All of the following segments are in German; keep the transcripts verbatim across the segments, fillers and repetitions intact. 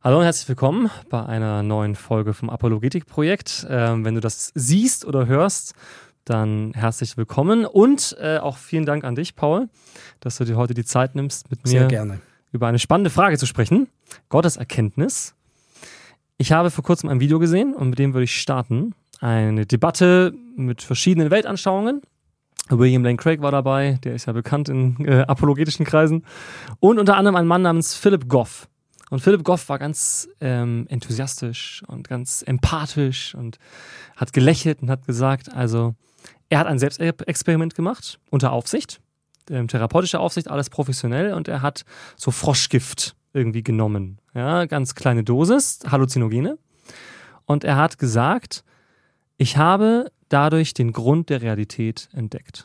Hallo und herzlich willkommen bei einer neuen Folge vom Apologetik-Projekt. Ähm, wenn du das siehst oder hörst, dann herzlich willkommen und äh, auch vielen Dank an dich, Paul, dass du dir heute die Zeit nimmst, mit Sehr mir gerne. über eine spannende Frage zu sprechen. Gotteserkenntnis. Ich habe vor kurzem ein Video gesehen und mit dem würde ich starten. Eine Debatte mit verschiedenen Weltanschauungen. William Lane Craig war dabei, der ist ja bekannt in äh, apologetischen Kreisen. Und unter anderem ein Mann namens Philip Goff. Und Philip Goff war ganz ähm, enthusiastisch und ganz empathisch und hat gelächelt und hat gesagt, also er hat ein Selbstexperiment gemacht, unter Aufsicht, ähm, therapeutische Aufsicht, alles professionell, und er hat so Froschgift irgendwie genommen, ja, ganz kleine Dosis, Halluzinogene, und er hat gesagt, ich habe dadurch den Grund der Realität entdeckt.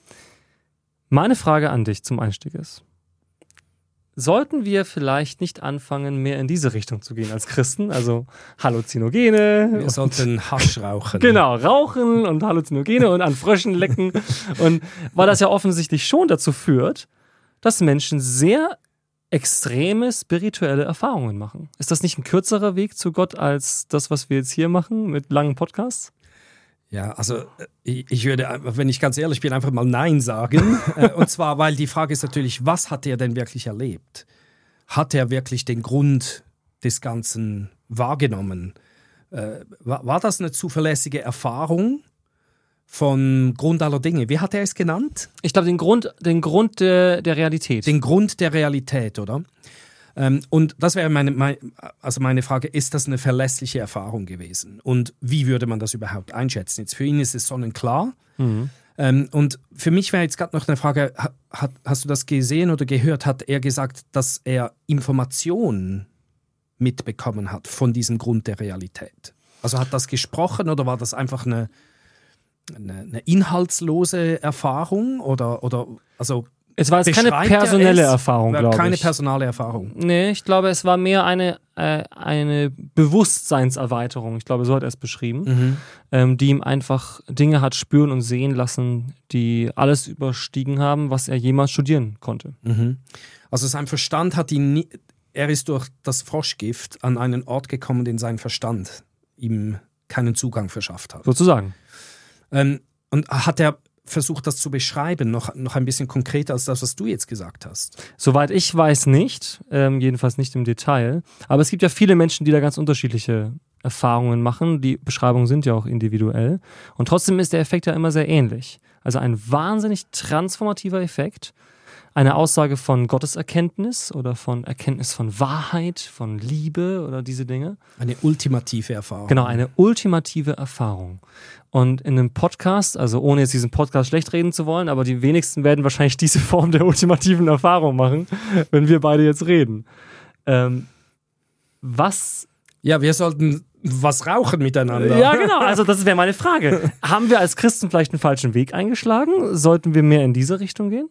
Meine Frage an dich zum Einstieg ist, sollten wir vielleicht nicht anfangen, mehr in diese Richtung zu gehen als Christen? Also Halluzinogene. Wir sollten Hasch rauchen. Genau, rauchen und Halluzinogene und an Fröschen lecken. Und weil das ja offensichtlich schon dazu führt, dass Menschen sehr extreme spirituelle Erfahrungen machen. Ist das nicht ein kürzerer Weg zu Gott als das, was wir jetzt hier machen mit langen Podcasts? Ja, also ich würde, wenn ich ganz ehrlich bin, einfach mal Nein sagen. Und zwar, weil die Frage ist natürlich, was hat er denn wirklich erlebt? Hat er wirklich den Grund des Ganzen wahrgenommen? War das eine zuverlässige Erfahrung von Grund aller Dinge? Wie hat er es genannt? Ich glaube, den Grund, den Grund der, der Realität. Den Grund der Realität, oder? Und das wäre meine, meine, also meine Frage, ist das eine verlässliche Erfahrung gewesen? Und wie würde man das überhaupt einschätzen? Jetzt für ihn ist es sonnenklar. Mhm. Und für mich wäre jetzt gerade noch eine Frage, hat, hast du das gesehen oder gehört? Hat er gesagt, dass er Informationen mitbekommen hat von diesem Grund der Realität? Also hat das gesprochen oder war das einfach eine, eine, eine inhaltslose Erfahrung? Oder, oder also Es war jetzt keine personelle Erfahrung, glaube ich. Keine personale Erfahrung. Nee, ich glaube, es war mehr eine, äh, eine Bewusstseinserweiterung, ich glaube, so hat er es beschrieben, mhm. ähm, die ihm einfach Dinge hat spüren und sehen lassen, die alles überstiegen haben, was er jemals studieren konnte. Mhm. Also sein Verstand hat ihn nie, er ist durch das Froschgift an einen Ort gekommen, den sein Verstand ihm keinen Zugang verschafft hat. Sozusagen. Ähm, und hat er versucht, das zu beschreiben, noch, noch ein bisschen konkreter als das, was du jetzt gesagt hast? Soweit ich weiß nicht, ähm, jedenfalls nicht im Detail. Aber es gibt ja viele Menschen, die da ganz unterschiedliche Erfahrungen machen. Die Beschreibungen sind ja auch individuell. Und trotzdem ist der Effekt ja immer sehr ähnlich. Also ein wahnsinnig transformativer Effekt. Eine Aussage von Gotteserkenntnis oder von Erkenntnis von Wahrheit, von Liebe oder diese Dinge. Eine ultimative Erfahrung. Genau, eine ultimative Erfahrung. Und in einem Podcast, also ohne jetzt diesen Podcast schlecht reden zu wollen, aber die wenigsten werden wahrscheinlich diese Form der ultimativen Erfahrung machen, wenn wir beide jetzt reden. Ähm, was... Ja, wir sollten was rauchen miteinander. Ja, genau, also das wäre meine Frage. Haben wir als Christen vielleicht einen falschen Weg eingeschlagen? Sollten wir mehr in diese Richtung gehen?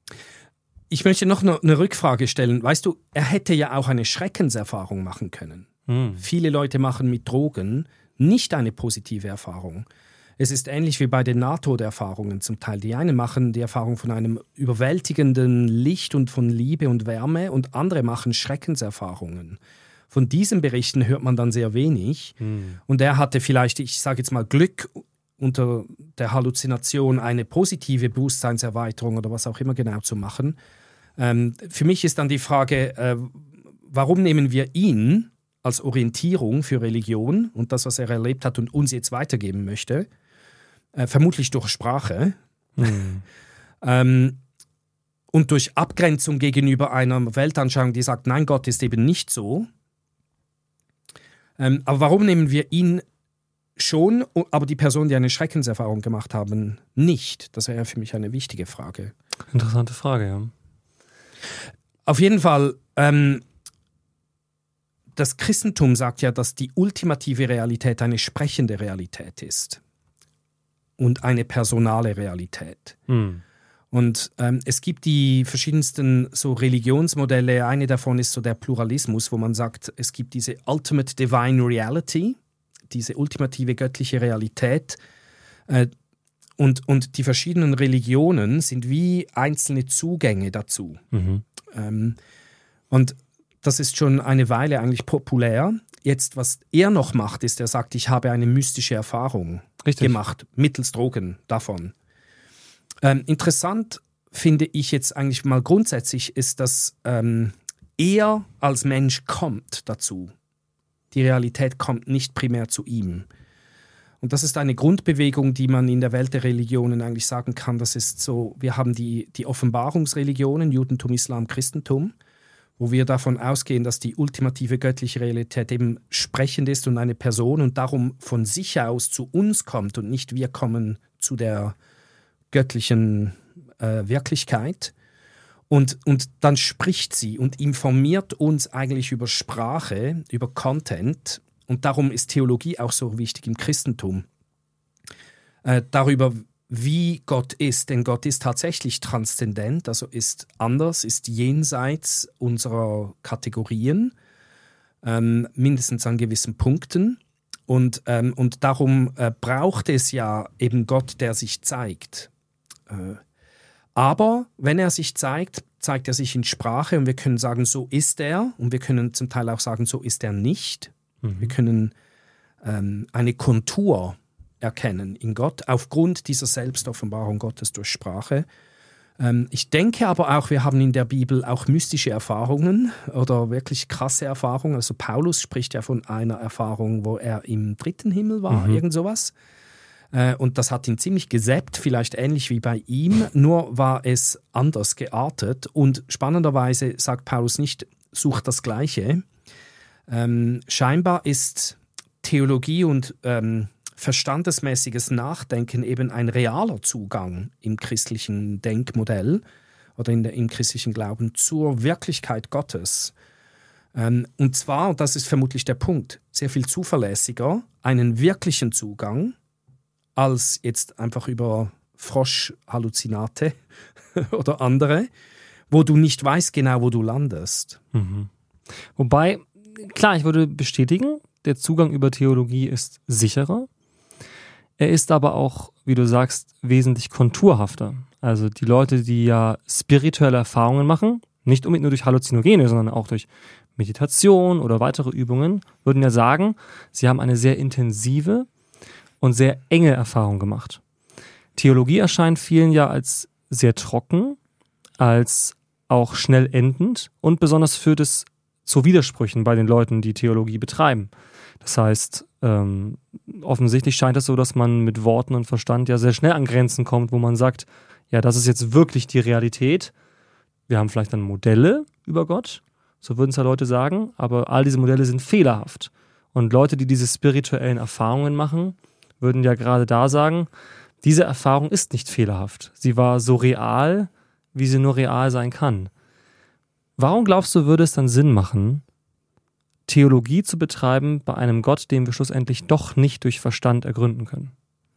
Ich möchte noch eine Rückfrage stellen. Weißt du, er hätte ja auch eine Schreckenserfahrung machen können. Hm. Viele Leute machen mit Drogen nicht eine positive Erfahrung. Es ist ähnlich wie bei den Nahtoderfahrungen zum Teil. Die einen machen die Erfahrung von einem überwältigenden Licht und von Liebe und Wärme und andere machen Schreckenserfahrungen. Von diesen Berichten hört man dann sehr wenig. Hm. Und er hatte vielleicht, ich sage jetzt mal, Glück unter der Halluzination eine positive Bewusstseinserweiterung oder was auch immer genau zu machen. Ähm, für mich ist dann die Frage, äh, warum nehmen wir ihn als Orientierung für Religion und das, was er erlebt hat und uns jetzt weitergeben möchte, äh, vermutlich durch Sprache mhm. ähm, und durch Abgrenzung gegenüber einer Weltanschauung, die sagt, nein, Gott ist eben nicht so. Ähm, aber warum nehmen wir ihn schon, aber die Personen, die eine Schreckenserfahrung gemacht haben, nicht? Das wäre für mich eine wichtige Frage. Interessante Frage, ja. Auf jeden Fall, ähm, das Christentum sagt ja, dass die ultimative Realität eine sprechende Realität ist und eine personale Realität. Hm. Und ähm, es gibt die verschiedensten so Religionsmodelle. Eine davon ist so der Pluralismus, wo man sagt, es gibt diese Ultimate Divine Reality, diese ultimative göttliche Realität. Äh, und, und die verschiedenen Religionen sind wie einzelne Zugänge dazu. Mhm. Ähm, und das ist schon eine Weile eigentlich populär. Jetzt, was er noch macht, ist, er sagt, ich habe eine mystische Erfahrung Richtig. gemacht, mittels Drogen davon. Ähm, interessant finde ich jetzt eigentlich mal grundsätzlich, ist, dass ähm, er als Mensch kommt dazu. Die Realität kommt nicht primär zu ihm. Und das ist eine Grundbewegung, die man in der Welt der Religionen eigentlich sagen kann, das ist so, wir haben die, die Offenbarungsreligionen, Judentum, Islam, Christentum, wo wir davon ausgehen, dass die ultimative göttliche Realität eben sprechend ist und eine Person und darum von sich aus zu uns kommt und nicht wir kommen zu der göttlichen äh, Wirklichkeit. Und, und dann spricht sie und informiert uns eigentlich über Sprache, über Content. Und darum ist Theologie auch so wichtig im Christentum. Äh, darüber, wie Gott ist. Denn Gott ist tatsächlich transzendent, also ist anders, ist jenseits unserer Kategorien, ähm, mindestens an gewissen Punkten. Und, ähm, und darum äh, braucht es ja eben Gott, der sich zeigt. Äh, aber wenn er sich zeigt, zeigt er sich in Sprache und wir können sagen, so ist er. Und wir können zum Teil auch sagen, so ist er nicht. Mhm. Wir können ähm, eine Kontur erkennen in Gott aufgrund dieser Selbstoffenbarung Gottes durch Sprache. Ähm, ich denke aber auch, wir haben in der Bibel auch mystische Erfahrungen oder wirklich krasse Erfahrungen. Also Paulus spricht ja von einer Erfahrung, wo er im dritten Himmel war, mhm. irgend sowas. Äh, und das hat ihn ziemlich gesäppt, vielleicht ähnlich wie bei ihm, nur war es anders geartet. Und spannenderweise sagt Paulus nicht, sucht das Gleiche. Ähm, scheinbar ist Theologie und ähm, verstandesmäßiges Nachdenken eben ein realer Zugang im christlichen Denkmodell oder in der, im christlichen Glauben zur Wirklichkeit Gottes. Ähm, und zwar, und das ist vermutlich der Punkt, sehr viel zuverlässiger, einen wirklichen Zugang als jetzt einfach über Froschhalluzinate oder andere, wo du nicht weißt genau, wo du landest. Mhm. Wobei, klar, ich würde bestätigen, der Zugang über Theologie ist sicherer. Er ist aber auch, wie du sagst, wesentlich konturhafter. Also die Leute, die ja spirituelle Erfahrungen machen, nicht unbedingt nur durch Halluzinogene, sondern auch durch Meditation oder weitere Übungen, würden ja sagen, sie haben eine sehr intensive und sehr enge Erfahrung gemacht. Theologie erscheint vielen ja als sehr trocken, als auch schnell endend und besonders führt es zu Widersprüchen bei den Leuten, die Theologie betreiben. Das heißt, ähm, offensichtlich scheint es so, dass man mit Worten und Verstand ja sehr schnell an Grenzen kommt, wo man sagt, ja, das ist jetzt wirklich die Realität. Wir haben vielleicht dann Modelle über Gott, so würden es ja Leute sagen, aber all diese Modelle sind fehlerhaft. Und Leute, die diese spirituellen Erfahrungen machen, würden ja gerade da sagen, diese Erfahrung ist nicht fehlerhaft. Sie war so real, wie sie nur real sein kann. Warum glaubst du, würde es dann Sinn machen, Theologie zu betreiben bei einem Gott, den wir schlussendlich doch nicht durch Verstand ergründen können?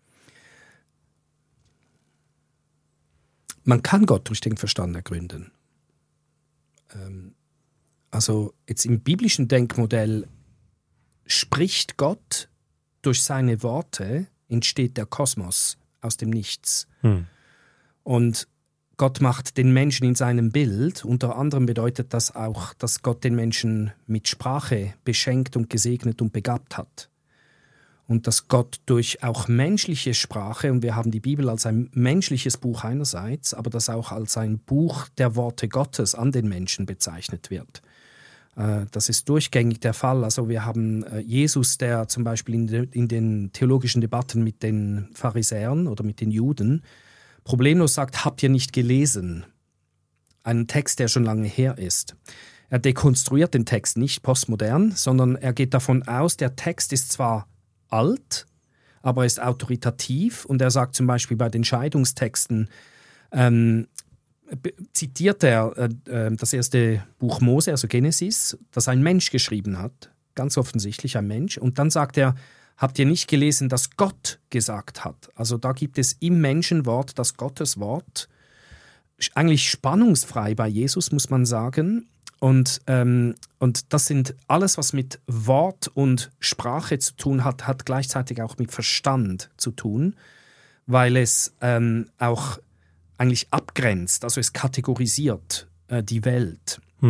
Man kann Gott durch den Verstand ergründen. Ähm, also jetzt im biblischen Denkmodell spricht Gott durch seine Worte, entsteht der Kosmos aus dem Nichts. Hm. Und Gott macht den Menschen in seinem Bild. Unter anderem bedeutet das auch, dass Gott den Menschen mit Sprache beschenkt und gesegnet und begabt hat. Und dass Gott durch auch menschliche Sprache, und wir haben die Bibel als ein menschliches Buch einerseits, aber das auch als ein Buch der Worte Gottes an den Menschen bezeichnet wird. Das ist durchgängig der Fall. Also wir haben Jesus, der zum Beispiel in, de, in den theologischen Debatten mit den Pharisäern oder mit den Juden problemlos sagt, habt ihr nicht gelesen? Einen Text, der schon lange her ist. Er dekonstruiert den Text nicht postmodern, sondern er geht davon aus, der Text ist zwar alt, aber er ist autoritativ. Und er sagt zum Beispiel bei den Scheidungstexten, ähm, zitiert er äh, das erste Buch Mose, also Genesis, das ein Mensch geschrieben hat, ganz offensichtlich ein Mensch. Und dann sagt er, habt ihr nicht gelesen, dass Gott gesagt hat? Also da gibt es im Menschenwort das Gotteswort, eigentlich spannungsfrei bei Jesus, muss man sagen. Und, ähm, und das sind alles, was mit Wort und Sprache zu tun hat, hat gleichzeitig auch mit Verstand zu tun, weil es ähm, auch eigentlich abgrenzt, also es kategorisiert äh, die Welt. Hm.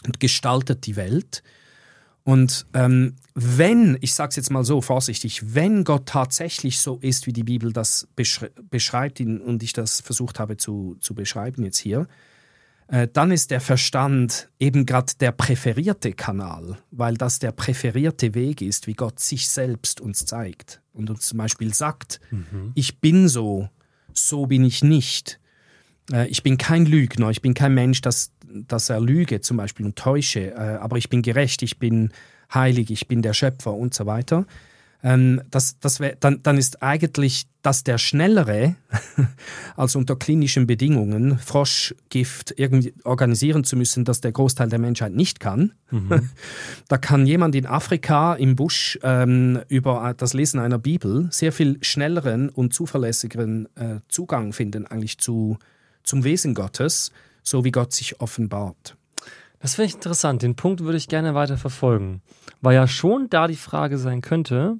und gestaltet die Welt. Und ähm, wenn, ich sage es jetzt mal so vorsichtig, wenn Gott tatsächlich so ist, wie die Bibel das beschre- beschreibt und ich das versucht habe zu, zu beschreiben jetzt hier, äh, dann ist der Verstand eben gerade der präferierte Kanal, weil das der präferierte Weg ist, wie Gott sich selbst uns zeigt und uns zum Beispiel sagt, mhm. ich bin so, so bin ich nicht. Äh, ich bin kein Lügner, ich bin kein Mensch, das dass er lüge zum Beispiel und täusche, äh, aber ich bin gerecht, ich bin heilig, ich bin der Schöpfer und so weiter. Ähm, das, das wär, dann, dann ist eigentlich das der Schnellere, als unter klinischen Bedingungen Froschgift irgendwie organisieren zu müssen, das der Großteil der Menschheit nicht kann. Mhm. Da kann jemand in Afrika im Busch ähm, über das Lesen einer Bibel sehr viel schnelleren und zuverlässigeren äh, Zugang finden eigentlich zu, zum Wesen Gottes, so wie Gott sich offenbart. Das finde ich interessant. Den Punkt würde ich gerne weiter verfolgen. Weil ja schon da die Frage sein könnte,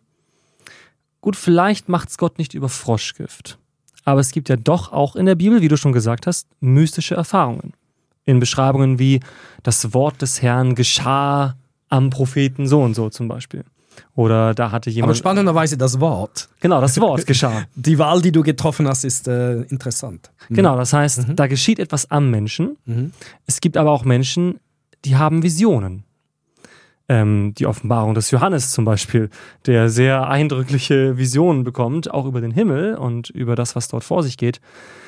gut, vielleicht macht es Gott nicht über Froschgift. Aber es gibt ja doch auch in der Bibel, wie du schon gesagt hast, mystische Erfahrungen. In Beschreibungen wie das Wort des Herrn geschah am Propheten so und so zum Beispiel. Oder da hatte jemand... Aber spannenderweise das Wort. Genau, das Wort geschah. Die Wahl, die du getroffen hast, ist äh, interessant. Genau, das heißt, mhm. da geschieht etwas am Menschen. Mhm. Es gibt aber auch Menschen, die haben Visionen. Ähm, die Offenbarung des Johannes zum Beispiel, der sehr eindrückliche Visionen bekommt, auch über den Himmel und über das, was dort vor sich geht.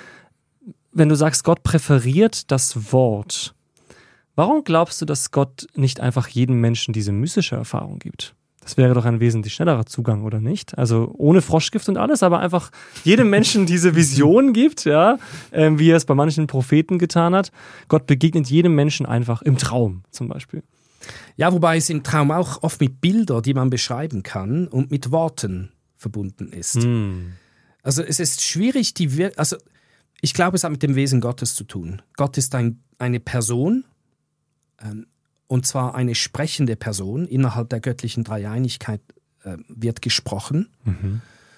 Wenn du sagst, Gott präferiert das Wort, warum glaubst du, dass Gott nicht einfach jedem Menschen diese mystische Erfahrung gibt? Das wäre doch ein wesentlich schnellerer Zugang, oder nicht? Also ohne Froschgift und alles, aber einfach jedem Menschen diese Vision gibt, ja, äh, wie er es bei manchen Propheten getan hat. Gott begegnet jedem Menschen einfach im Traum zum Beispiel. Ja, wobei es im Traum auch oft mit Bildern, die man beschreiben kann und mit Worten verbunden ist. Hm. Also es ist schwierig, die Wir- also ich glaube, es hat mit dem Wesen Gottes zu tun. Gott ist ein, eine Person, ähm, und zwar eine sprechende Person. Innerhalb der göttlichen Dreieinigkeit äh, wird gesprochen. Mhm.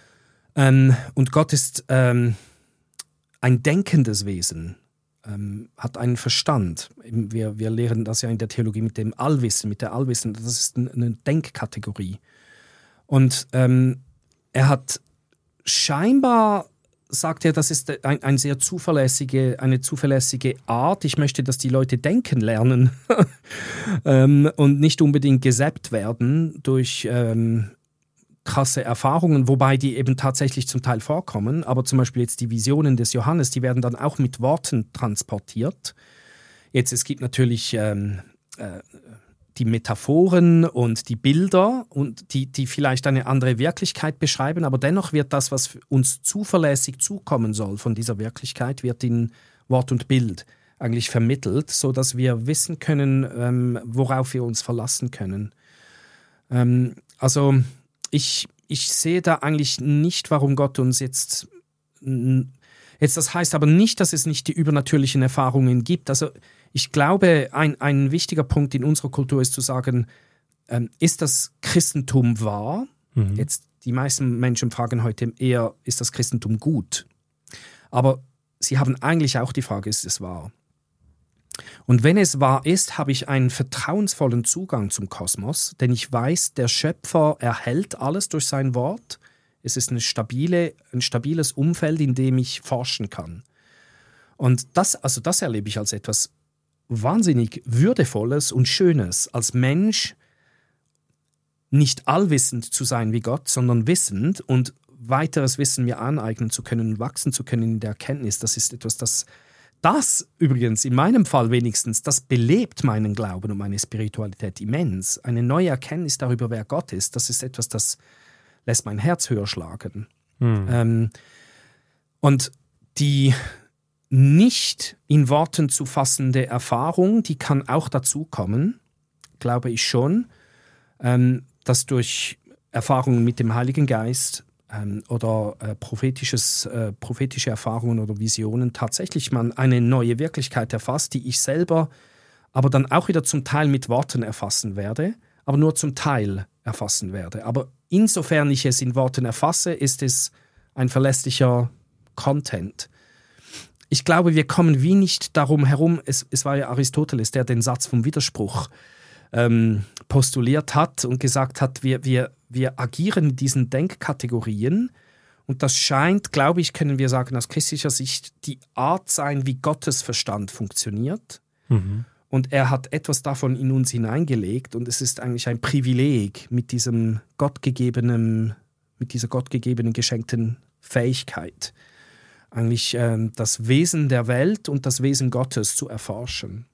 Ähm, und Gott ist ähm, ein denkendes Wesen, ähm, hat einen Verstand. Wir, wir lehren das ja in der Theologie mit dem Allwissen, mit der Allwissen. Das ist eine Denkkategorie. Und ähm, er hat scheinbar... sagt er, das ist ein, ein sehr zuverlässige, eine zuverlässige Art. Ich möchte, dass die Leute denken lernen ähm, und nicht unbedingt gesäppt werden durch ähm, krasse Erfahrungen, wobei die eben tatsächlich zum Teil vorkommen. Aber zum Beispiel jetzt die Visionen des Johannes, die werden dann auch mit Worten transportiert. Jetzt, es gibt natürlich... Ähm, äh, die Metaphoren und die Bilder, und die, die vielleicht eine andere Wirklichkeit beschreiben, aber dennoch wird das, was uns zuverlässig zukommen soll von dieser Wirklichkeit, wird in Wort und Bild eigentlich vermittelt, sodass wir wissen können, ähm, worauf wir uns verlassen können. Ähm, also ich, ich sehe da eigentlich nicht, warum Gott uns jetzt... Jetzt, das heißt aber nicht, dass es nicht die übernatürlichen Erfahrungen gibt. Also ich glaube, ein, ein wichtiger Punkt in unserer Kultur ist zu sagen, ähm, ist das Christentum wahr? Mhm. Jetzt, die meisten Menschen fragen heute eher, ist das Christentum gut? Aber sie haben eigentlich auch die Frage, ist es wahr? Und wenn es wahr ist, habe ich einen vertrauensvollen Zugang zum Kosmos, denn ich weiß, der Schöpfer erhält alles durch sein Wort. Es ist eine stabile, ein stabiles Umfeld, in dem ich forschen kann. Und das, also das erlebe ich als etwas wahnsinnig Würdevolles und Schönes, als Mensch nicht allwissend zu sein wie Gott, sondern wissend und weiteres Wissen mir aneignen zu können und wachsen zu können in der Erkenntnis. Das ist etwas, das, das übrigens in meinem Fall wenigstens, das belebt meinen Glauben und meine Spiritualität immens. Eine neue Erkenntnis darüber, wer Gott ist, das ist etwas, das lässt mein Herz höher schlagen. Hm. Ähm, und die nicht in Worten zu fassende Erfahrung, die kann auch dazu kommen, glaube ich schon, ähm, dass durch Erfahrungen mit dem Heiligen Geist ähm, oder äh, prophetisches, äh, prophetische Erfahrungen oder Visionen tatsächlich man eine neue Wirklichkeit erfasst, die ich selber aber dann auch wieder zum Teil mit Worten erfassen werde, aber nur zum Teil erfassen werde. Aber insofern ich es in Worten erfasse, ist es ein verlässlicher Content. ich glaube, wir kommen wie nicht darum herum, es, es war ja Aristoteles, der den Satz vom Widerspruch ähm, postuliert hat und gesagt hat, wir, wir, wir agieren in diesen Denkkategorien und das scheint, glaube ich, können wir sagen, aus christlicher Sicht die Art sein, wie Gottes Verstand funktioniert. Mhm. Und er hat etwas davon in uns hineingelegt und es ist eigentlich ein Privileg mit diesem gottgegebenen, mit dieser gottgegebenen geschenkten Fähigkeit, eigentlich ähm, das Wesen der Welt und das Wesen Gottes zu erforschen.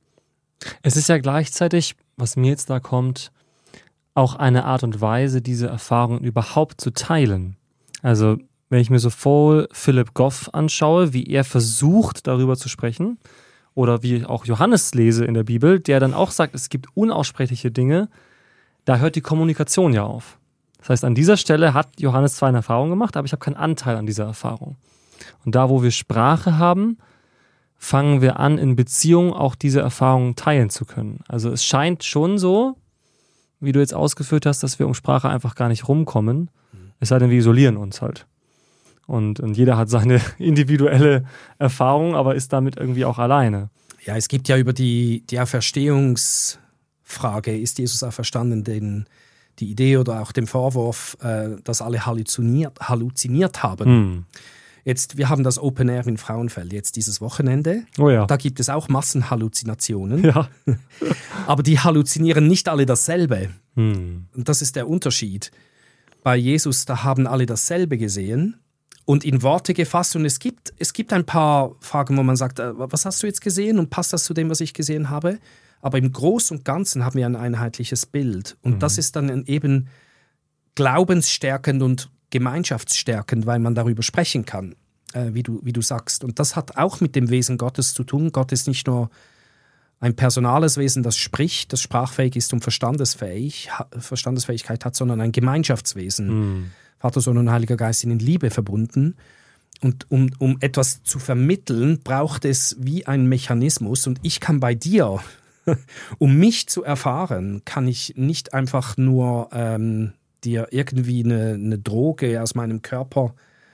Es ist ja gleichzeitig, was mir jetzt da kommt, auch eine Art und Weise, diese Erfahrungen überhaupt zu teilen. Also wenn ich mir so voll Philip Goff anschaue, wie er versucht, darüber zu sprechen, oder wie auch Johannes lese in der Bibel, der dann auch sagt, es gibt unaussprechliche Dinge, da hört die Kommunikation ja auf. Das heißt, an dieser Stelle hat Johannes zwar eine Erfahrung gemacht, aber ich habe keinen Anteil an dieser Erfahrung. Und da, wo wir Sprache haben, fangen wir an, in Beziehung auch diese Erfahrungen teilen zu können. Also es scheint schon so, wie du jetzt ausgeführt hast, dass wir um Sprache einfach gar nicht rumkommen, es sei denn, wir isolieren uns halt. Und, und jeder hat seine individuelle Erfahrung, aber ist damit irgendwie auch alleine. Ja, es gibt ja über die, die Auferstehungsfrage, ist Jesus auferstanden, den, die Idee oder auch den Vorwurf, äh, dass alle halluziniert, halluziniert haben. Hm. Jetzt, wir haben das Open Air in Frauenfeld jetzt dieses Wochenende. Oh ja. Da gibt es auch Massenhalluzinationen. Ja. Aber die halluzinieren nicht alle dasselbe. Hm. Und das ist der Unterschied. Bei Jesus, da haben alle dasselbe gesehen und in Worte gefasst. Und es gibt, es gibt ein paar Fragen, wo man sagt, was hast du jetzt gesehen und passt das zu dem, was ich gesehen habe? Aber im Großen und Ganzen haben wir ein einheitliches Bild. Und mhm. das ist dann eben glaubensstärkend und gemeinschaftsstärkend, weil man darüber sprechen kann, äh, wie du, wie du sagst. Und das hat auch mit dem Wesen Gottes zu tun. Gott ist nicht nur ein personales Wesen, das spricht, das sprachfähig ist und verstandesfähig, Verstandesfähigkeit hat, sondern ein Gemeinschaftswesen. Mm. Vater, Sohn und Heiliger Geist sind in Liebe verbunden. Und um, um etwas zu vermitteln, braucht es wie ein Mechanismus. Und ich kann bei dir, um mich zu erfahren, kann ich nicht einfach nur ähm, dir irgendwie eine, eine Droge aus meinem Körper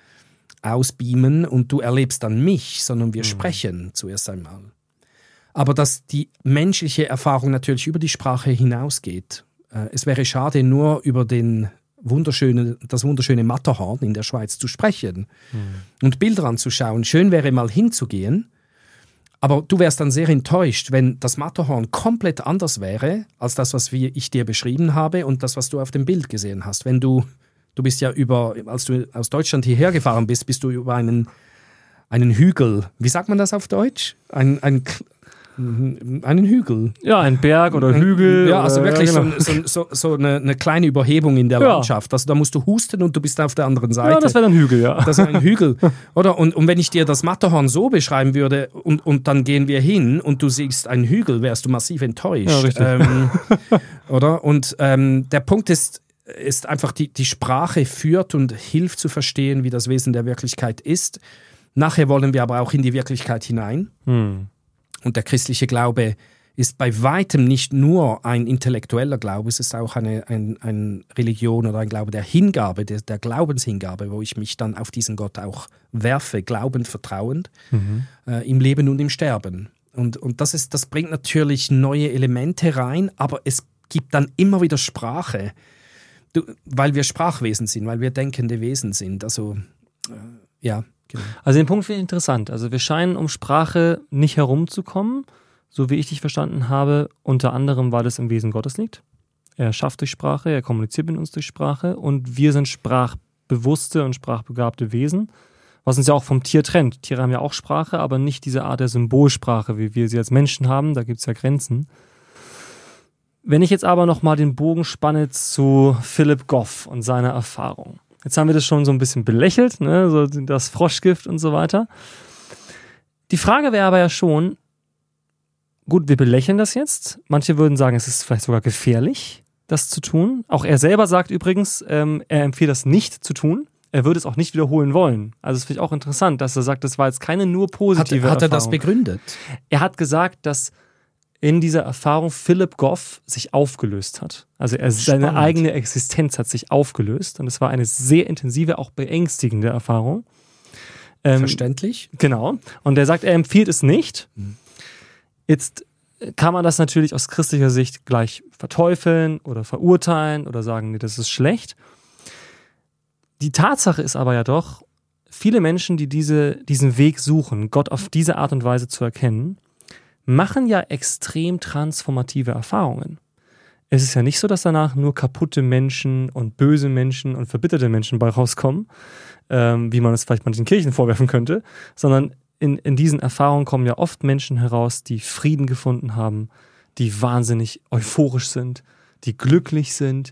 ausbeamen und du erlebst dann mich, sondern wir mm. sprechen zuerst einmal. Aber dass die menschliche Erfahrung natürlich über die Sprache hinausgeht. Es wäre schade, nur über den wunderschöne, das wunderschöne Matterhorn in der Schweiz zu sprechen mhm. und Bilder anzuschauen. Schön wäre mal hinzugehen, aber du wärst dann sehr enttäuscht, wenn das Matterhorn komplett anders wäre, als das, was ich dir beschrieben habe und das, was du auf dem Bild gesehen hast. Wenn du, du bist ja über, als du aus Deutschland hierher gefahren bist, bist du über einen, einen Hügel, wie sagt man das auf Deutsch? Ein, ein Einen Hügel. Ja, ein Berg oder Hügel. Ja, also oder, wirklich ja, genau. so, so, so, so eine, eine kleine Überhebung in der ja. Landschaft. Also da musst du husten und du bist auf der anderen Seite. Ja, das wäre ein Hügel, ja. Das ist ein Hügel. Oder? Und, und wenn ich dir das Matterhorn so beschreiben würde und, und dann gehen wir hin und du siehst einen Hügel, wärst du massiv enttäuscht. Ja, richtig. Ähm, oder? Und ähm, der Punkt ist, ist einfach, die, die Sprache führt und hilft zu verstehen, wie das Wesen der Wirklichkeit ist. Nachher wollen wir aber auch in die Wirklichkeit hinein. Hm. Und der christliche Glaube ist bei weitem nicht nur ein intellektueller Glaube, es ist auch eine, ein, eine Religion oder ein Glaube der Hingabe, der, der Glaubenshingabe, wo ich mich dann auf diesen Gott auch werfe, glaubend, vertrauend, mhm. äh, im Leben und im Sterben. Und, und das, ist, das bringt natürlich neue Elemente rein, aber es gibt dann immer wieder Sprache, du, weil wir Sprachwesen sind, weil wir denkende Wesen sind. Also, äh, ja. Genau. Also den Punkt finde ich interessant. Also wir scheinen um Sprache nicht herumzukommen, so wie ich dich verstanden habe, unter anderem, weil es im Wesen Gottes liegt. Er schafft durch Sprache, er kommuniziert mit uns durch Sprache und wir sind sprachbewusste und sprachbegabte Wesen, was uns ja auch vom Tier trennt. Tiere haben ja auch Sprache, aber nicht diese Art der Symbolsprache, wie wir sie als Menschen haben, da gibt es ja Grenzen. Wenn ich jetzt aber nochmal den Bogen spanne zu Philip Goff und seiner Erfahrung. Jetzt haben wir das schon so ein bisschen belächelt, ne? So das Froschgift und so weiter. Die Frage wäre aber ja schon, gut, wir belächeln das jetzt. Manche würden sagen, es ist vielleicht sogar gefährlich, das zu tun. Auch er selber sagt übrigens, ähm, er empfiehlt das nicht zu tun. Er würde es auch nicht wiederholen wollen. Also das finde ich auch interessant, dass er sagt, das war jetzt keine nur positive Erfahrung. Hat er das Erfahrung. begründet? Er hat gesagt, dass in dieser Erfahrung Philip Goff sich aufgelöst hat. Also er, seine eigene Existenz hat sich aufgelöst und es war eine sehr intensive, auch beängstigende Erfahrung. Ähm, Verständlich. Genau. Und er sagt, er empfiehlt es nicht. Mhm. Jetzt kann man das natürlich aus christlicher Sicht gleich verteufeln oder verurteilen oder sagen, nee, das ist schlecht. Die Tatsache ist aber ja doch, viele Menschen, die diese, diesen Weg suchen, Gott auf diese Art und Weise zu erkennen, machen ja extrem transformative Erfahrungen. Es ist ja nicht so, dass danach nur kaputte Menschen und böse Menschen und verbitterte Menschen bei rauskommen, ähm, wie man es vielleicht manchen Kirchen vorwerfen könnte, sondern in, in diesen Erfahrungen kommen ja oft Menschen heraus, die Frieden gefunden haben, die wahnsinnig euphorisch sind, die glücklich sind.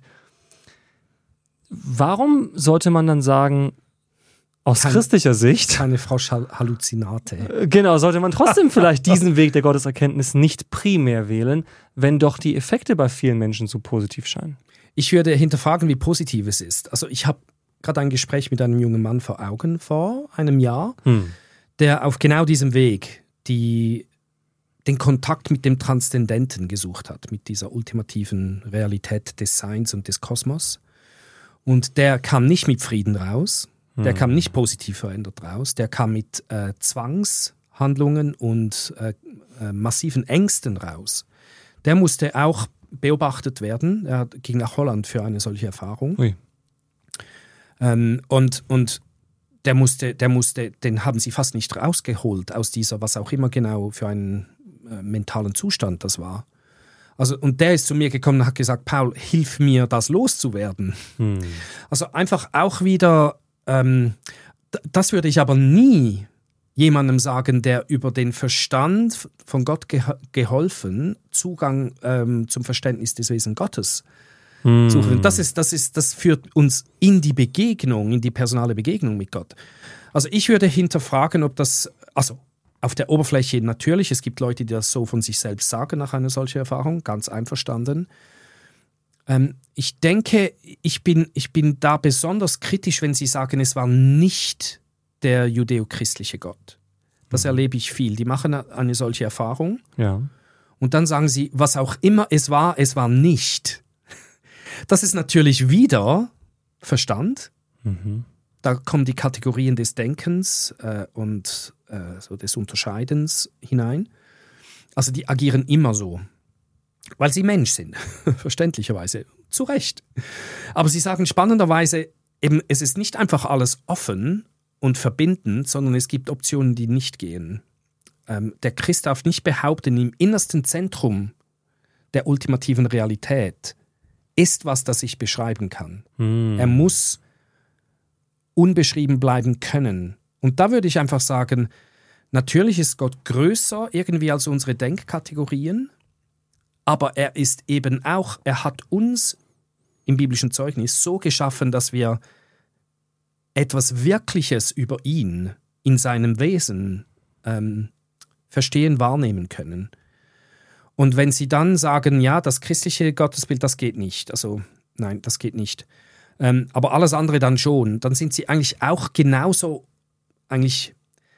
Warum sollte man dann sagen, aus Kein, christlicher Sicht... Keine Frau Halluzinate. Genau, sollte man trotzdem vielleicht diesen Weg der Gotteserkenntnis nicht primär wählen, wenn doch die Effekte bei vielen Menschen so positiv scheinen? Ich würde hinterfragen, wie positiv es ist. Also ich habe gerade ein Gespräch mit einem jungen Mann vor Augen vor einem Jahr, hm. der auf genau diesem Weg die, den Kontakt mit dem Transzendenten gesucht hat, mit dieser ultimativen Realität des Seins und des Kosmos. Und der kam nicht mit Frieden raus, der hm. kam nicht positiv verändert raus, der kam mit äh, Zwangshandlungen und äh, äh, massiven Ängsten raus. Der musste auch beobachtet werden, er ging nach Holland für eine solche Erfahrung. Ui. Ähm, und, und der musste, der musste, den haben sie fast nicht rausgeholt aus dieser, was auch immer genau für einen äh, mentalen Zustand das war. Also, und der ist zu mir gekommen und hat gesagt, Paul, hilf mir, das loszuwerden. Hm. Also einfach auch wieder, ähm, d- das würde ich aber nie jemandem sagen, der über den Verstand von Gott ge- geholfen, Zugang ähm, zum Verständnis des Wesens Gottes hm. suchen. Das ist, das ist, das führt uns in die Begegnung, in die personale Begegnung mit Gott. Also ich würde hinterfragen, ob das, also auf der Oberfläche natürlich, es gibt Leute, die das so von sich selbst sagen nach einer solchen Erfahrung, ganz einverstanden. Ähm, ich denke, ich bin, ich bin da besonders kritisch, wenn Sie sagen, es war nicht der judäo-christliche Gott. Das mhm. erlebe ich viel. Die machen eine solche Erfahrung ja. und dann sagen sie, was auch immer es war, es war nicht. Das ist natürlich wieder Verstand. Mhm. Da kommen die Kategorien des Denkens äh, und äh, so des Unterscheidens hinein. Also die agieren immer so, weil sie Mensch sind, verständlicherweise, zu Recht. Aber sie sagen spannenderweise, eben, es ist nicht einfach alles offen und verbindend, sondern es gibt Optionen, die nicht gehen. Ähm, der Christ darf nicht behaupten, im innersten Zentrum der ultimativen Realität ist was, das ich beschreiben kann. Hm. Er muss unbeschrieben bleiben können. Und da würde ich einfach sagen, natürlich ist Gott größer irgendwie als unsere Denkkategorien, aber er ist eben auch, er hat uns im biblischen Zeugnis so geschaffen, dass wir etwas Wirkliches über ihn in seinem Wesen ähm, verstehen, wahrnehmen können. Und wenn Sie dann sagen, ja, das christliche Gottesbild, das geht nicht, also nein, das geht nicht, ähm, aber alles andere dann schon, dann sind Sie eigentlich auch genauso eigentlich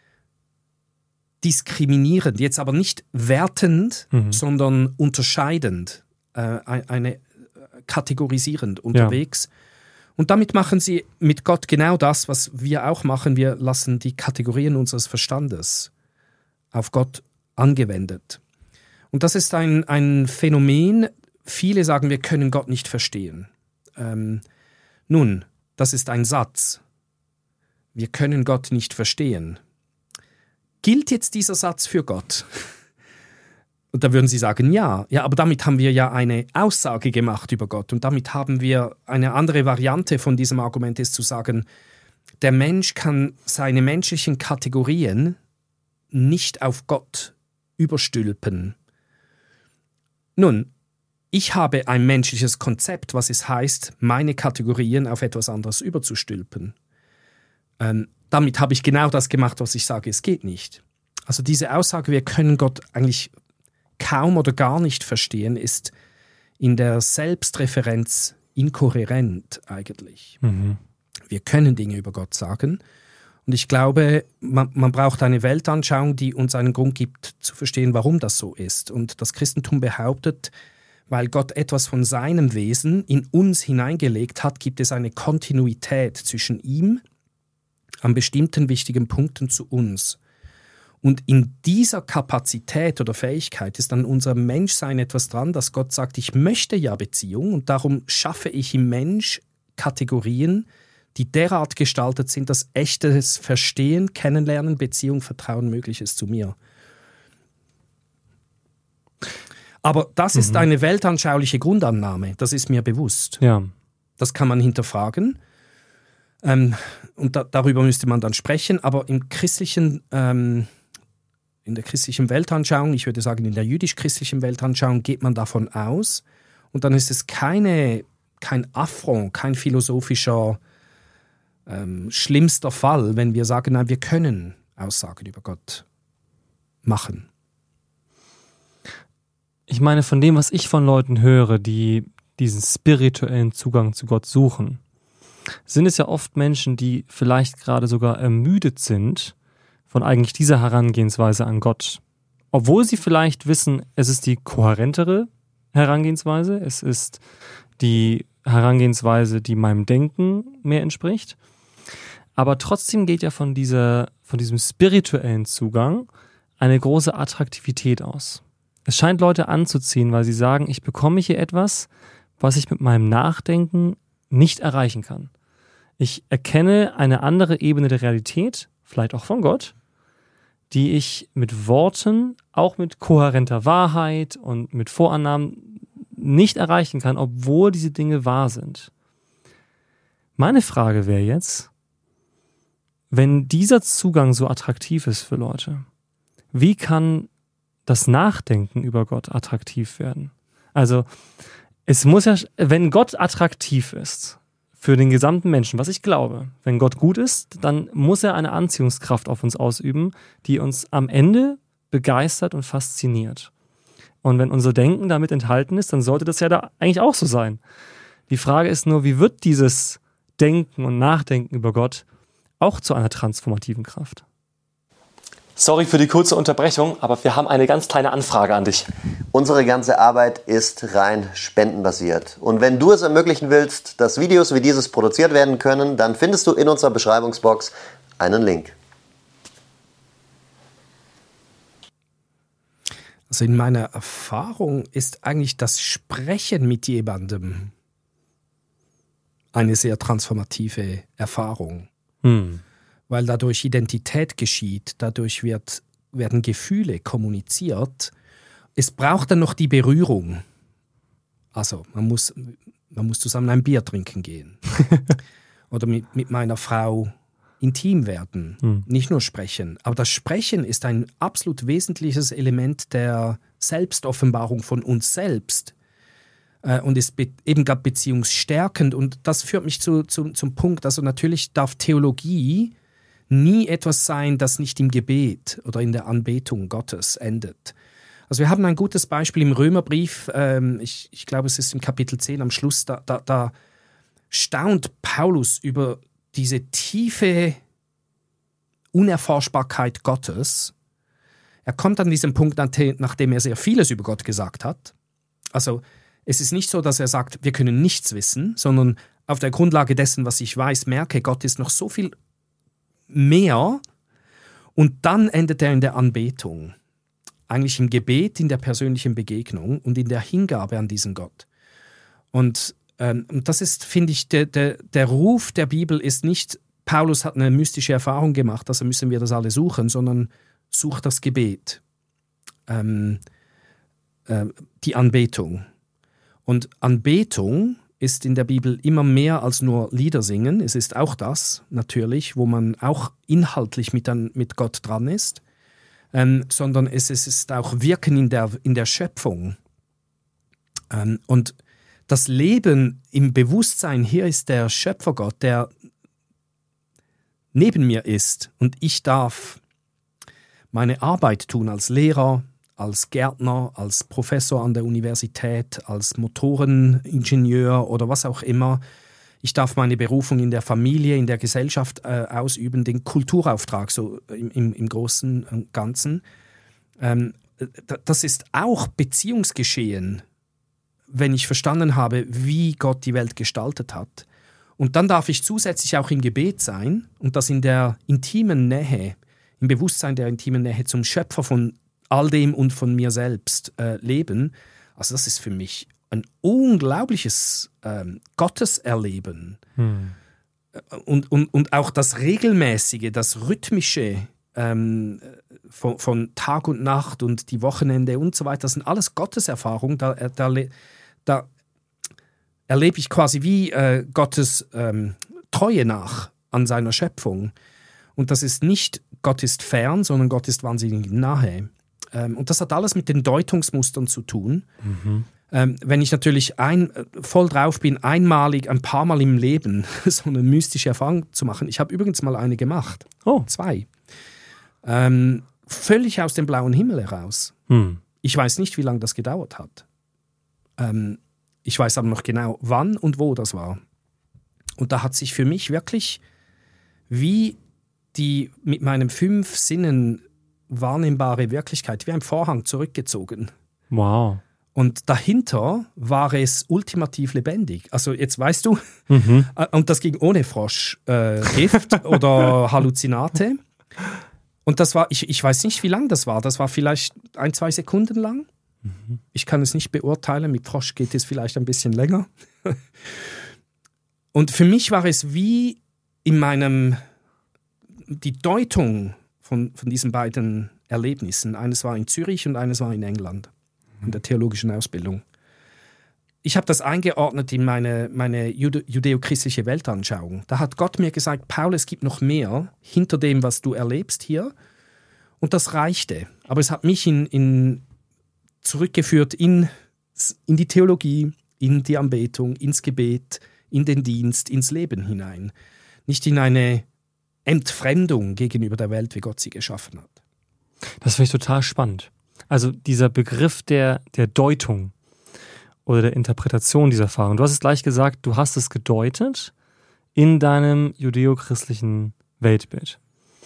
diskriminierend, jetzt aber nicht wertend, mhm. sondern unterscheidend, äh, eine kategorisierend unterwegs. Ja. Und damit machen Sie mit Gott genau das, was wir auch machen. Wir lassen die Kategorien unseres Verstandes auf Gott angewendet. Und das ist ein, ein Phänomen, viele sagen, wir können Gott nicht verstehen. Ähm, nun, das ist ein Satz. Wir können Gott nicht verstehen. Gilt jetzt dieser Satz für Gott? Und da würden Sie sagen, ja. Ja, aber damit haben wir ja eine Aussage gemacht über Gott. Und damit haben wir eine andere Variante von diesem Argument, ist zu sagen, der Mensch kann seine menschlichen Kategorien nicht auf Gott überstülpen. Nun, ich habe ein menschliches Konzept, was es heißt, meine Kategorien auf etwas anderes überzustülpen. Ähm, damit habe ich genau das gemacht, was ich sage, es geht nicht. Also diese Aussage, wir können Gott eigentlich kaum oder gar nicht verstehen, ist in der Selbstreferenz inkohärent eigentlich. Mhm. Wir können Dinge über Gott sagen und ich glaube, man, man braucht eine Weltanschauung, die uns einen Grund gibt zu verstehen, warum das so ist. Und das Christentum behauptet, weil Gott etwas von seinem Wesen in uns hineingelegt hat, gibt es eine Kontinuität zwischen ihm an bestimmten wichtigen Punkten zu uns. Und in dieser Kapazität oder Fähigkeit ist an unserem Menschsein etwas dran, dass Gott sagt, ich möchte ja Beziehung und darum schaffe ich im Mensch Kategorien, die derart gestaltet sind, dass echtes Verstehen, Kennenlernen, Beziehung, Vertrauen möglich ist zu mir. Aber das mhm. ist eine weltanschauliche Grundannahme, das ist mir bewusst. Ja. Das kann man hinterfragen ähm, und da, darüber müsste man dann sprechen, aber im christlichen, ähm, in der christlichen Weltanschauung, ich würde sagen in der jüdisch-christlichen Weltanschauung, geht man davon aus und dann ist es keine, kein Affront, kein philosophischer ähm, schlimmster Fall, wenn wir sagen, nein, wir können Aussagen über Gott machen. Ich meine, von dem, was ich von Leuten höre, die diesen spirituellen Zugang zu Gott suchen, sind es ja oft Menschen, die vielleicht gerade sogar ermüdet sind von eigentlich dieser Herangehensweise an Gott. Obwohl sie vielleicht wissen, es ist die kohärentere Herangehensweise, es ist die Herangehensweise, die meinem Denken mehr entspricht. Aber trotzdem geht ja von dieser, von diesem spirituellen Zugang eine große Attraktivität aus. Es scheint Leute anzuziehen, weil sie sagen, ich bekomme hier etwas, was ich mit meinem Nachdenken nicht erreichen kann. Ich erkenne eine andere Ebene der Realität, vielleicht auch von Gott, die ich mit Worten, auch mit kohärenter Wahrheit und mit Vorannahmen nicht erreichen kann, obwohl diese Dinge wahr sind. Meine Frage wäre jetzt, wenn dieser Zugang so attraktiv ist für Leute, wie kann das Nachdenken über Gott attraktiv werden? Also es muss ja, wenn Gott attraktiv ist für den gesamten Menschen, was ich glaube, wenn Gott gut ist, dann muss er eine Anziehungskraft auf uns ausüben, die uns am Ende begeistert und fasziniert. Und wenn unser Denken damit enthalten ist, dann sollte das ja da eigentlich auch so sein. Die Frage ist nur, wie wird dieses Denken und Nachdenken über Gott auch zu einer transformativen Kraft? Sorry für die kurze Unterbrechung, aber wir haben eine ganz kleine Anfrage an dich. Unsere ganze Arbeit ist rein spendenbasiert. Und wenn du es ermöglichen willst, dass Videos wie dieses produziert werden können, dann findest du in unserer Beschreibungsbox einen Link. Also in meiner Erfahrung ist eigentlich das Sprechen mit jemandem eine sehr transformative Erfahrung. Hm. Weil dadurch Identität geschieht, dadurch wird, werden Gefühle kommuniziert. Es braucht dann noch die Berührung. Also man muss, man muss zusammen ein Bier trinken gehen. Oder mit, mit meiner Frau intim werden, hm. nicht nur sprechen. Aber das Sprechen ist ein absolut wesentliches Element der Selbstoffenbarung von uns selbst. Äh, und ist be- eben gerade beziehungsstärkend. Und das führt mich zu, zu, zum Punkt, also natürlich darf Theologie nie etwas sein, das nicht im Gebet oder in der Anbetung Gottes endet. Also wir haben ein gutes Beispiel im Römerbrief, ähm, ich, ich glaube es ist im Kapitel zehn am Schluss, da, da, da staunt Paulus über diese tiefe Unerforschbarkeit Gottes. Er kommt an diesen Punkt, nachdem er sehr vieles über Gott gesagt hat. Also es ist nicht so, dass er sagt, wir können nichts wissen, sondern auf der Grundlage dessen, was ich weiß, merke, Gott ist noch so viel mehr, und dann endet er in der Anbetung. Eigentlich im Gebet, in der persönlichen Begegnung und in der Hingabe an diesen Gott. Und, ähm, und das ist, finde ich, der, der, der Ruf der Bibel ist nicht, Paulus hat eine mystische Erfahrung gemacht, also müssen wir das alle suchen, sondern such das Gebet, ähm, äh, die Anbetung. Und Anbetung ist in der Bibel immer mehr als nur Lieder singen. Es ist auch das, natürlich, wo man auch inhaltlich mit, an, mit Gott dran ist, ähm, sondern es, es ist auch Wirken in der, in der Schöpfung. Ähm, und das Leben im Bewusstsein, hier ist der Schöpfergott, der neben mir ist, und ich darf meine Arbeit tun als Lehrer, als Gärtner, als Professor an der Universität, als Motoreningenieur oder was auch immer. Ich darf meine Berufung in der Familie, in der Gesellschaft äh, ausüben, den Kulturauftrag so im, im, im Großen und Ganzen. Ähm, das ist auch Beziehungsgeschehen, wenn ich verstanden habe, wie Gott die Welt gestaltet hat. Und dann darf ich zusätzlich auch im Gebet sein und das in der intimen Nähe, im Bewusstsein der intimen Nähe zum Schöpfer von all dem und von mir selbst äh, leben. Also das ist für mich ein unglaubliches ähm, Gotteserleben. Hm. Und, und, und auch das Regelmäßige, das Rhythmische ähm, von, von Tag und Nacht und die Wochenende und so weiter, das sind alles Gotteserfahrungen. Da, da, da erlebe ich quasi wie äh, Gottes ähm, Treue nach an seiner Schöpfung. Und das ist nicht, Gott ist fern, sondern Gott ist wahnsinnig nahe. Ähm, und das hat alles mit den Deutungsmustern zu tun. Mhm. Ähm, wenn ich natürlich ein, voll drauf bin, einmalig, ein paar Mal im Leben so eine mystische Erfahrung zu machen. Ich habe übrigens mal eine gemacht. Oh. Zwei. Ähm, völlig aus dem blauen Himmel heraus. Hm. Ich weiß nicht, wie lange das gedauert hat. Ähm, ich weiß aber noch genau, wann und wo das war. Und da hat sich für mich wirklich wie die mit meinen fünf Sinnen wahrnehmbare Wirklichkeit wie ein Vorhang zurückgezogen. Wow. Und dahinter war es ultimativ lebendig. Also jetzt weißt du, mhm. und das ging ohne Froschgift äh, oder Halluzinate. Und das war, ich, ich weiß nicht, wie lang das war. Das war vielleicht ein, zwei Sekunden lang. Mhm. Ich kann es nicht beurteilen. Mit Frosch geht es vielleicht ein bisschen länger. Und für mich war es wie in meinem, die Deutung von, von diesen beiden Erlebnissen. Eines war in Zürich und eines war in England. In der theologischen Ausbildung. Ich habe das eingeordnet in meine, meine jude- judäo-christliche Weltanschauung. Da hat Gott mir gesagt, Paul, es gibt noch mehr hinter dem, was du erlebst hier. Und das reichte. Aber es hat mich in, in zurückgeführt in, in die Theologie, in die Anbetung, ins Gebet, in den Dienst, ins Leben hinein. Nicht in eine Entfremdung gegenüber der Welt, wie Gott sie geschaffen hat. Das finde ich total spannend. Also dieser Begriff der, der Deutung oder der Interpretation dieser Erfahrung. Du hast es gleich gesagt, du hast es gedeutet in deinem judäo-christlichen Weltbild.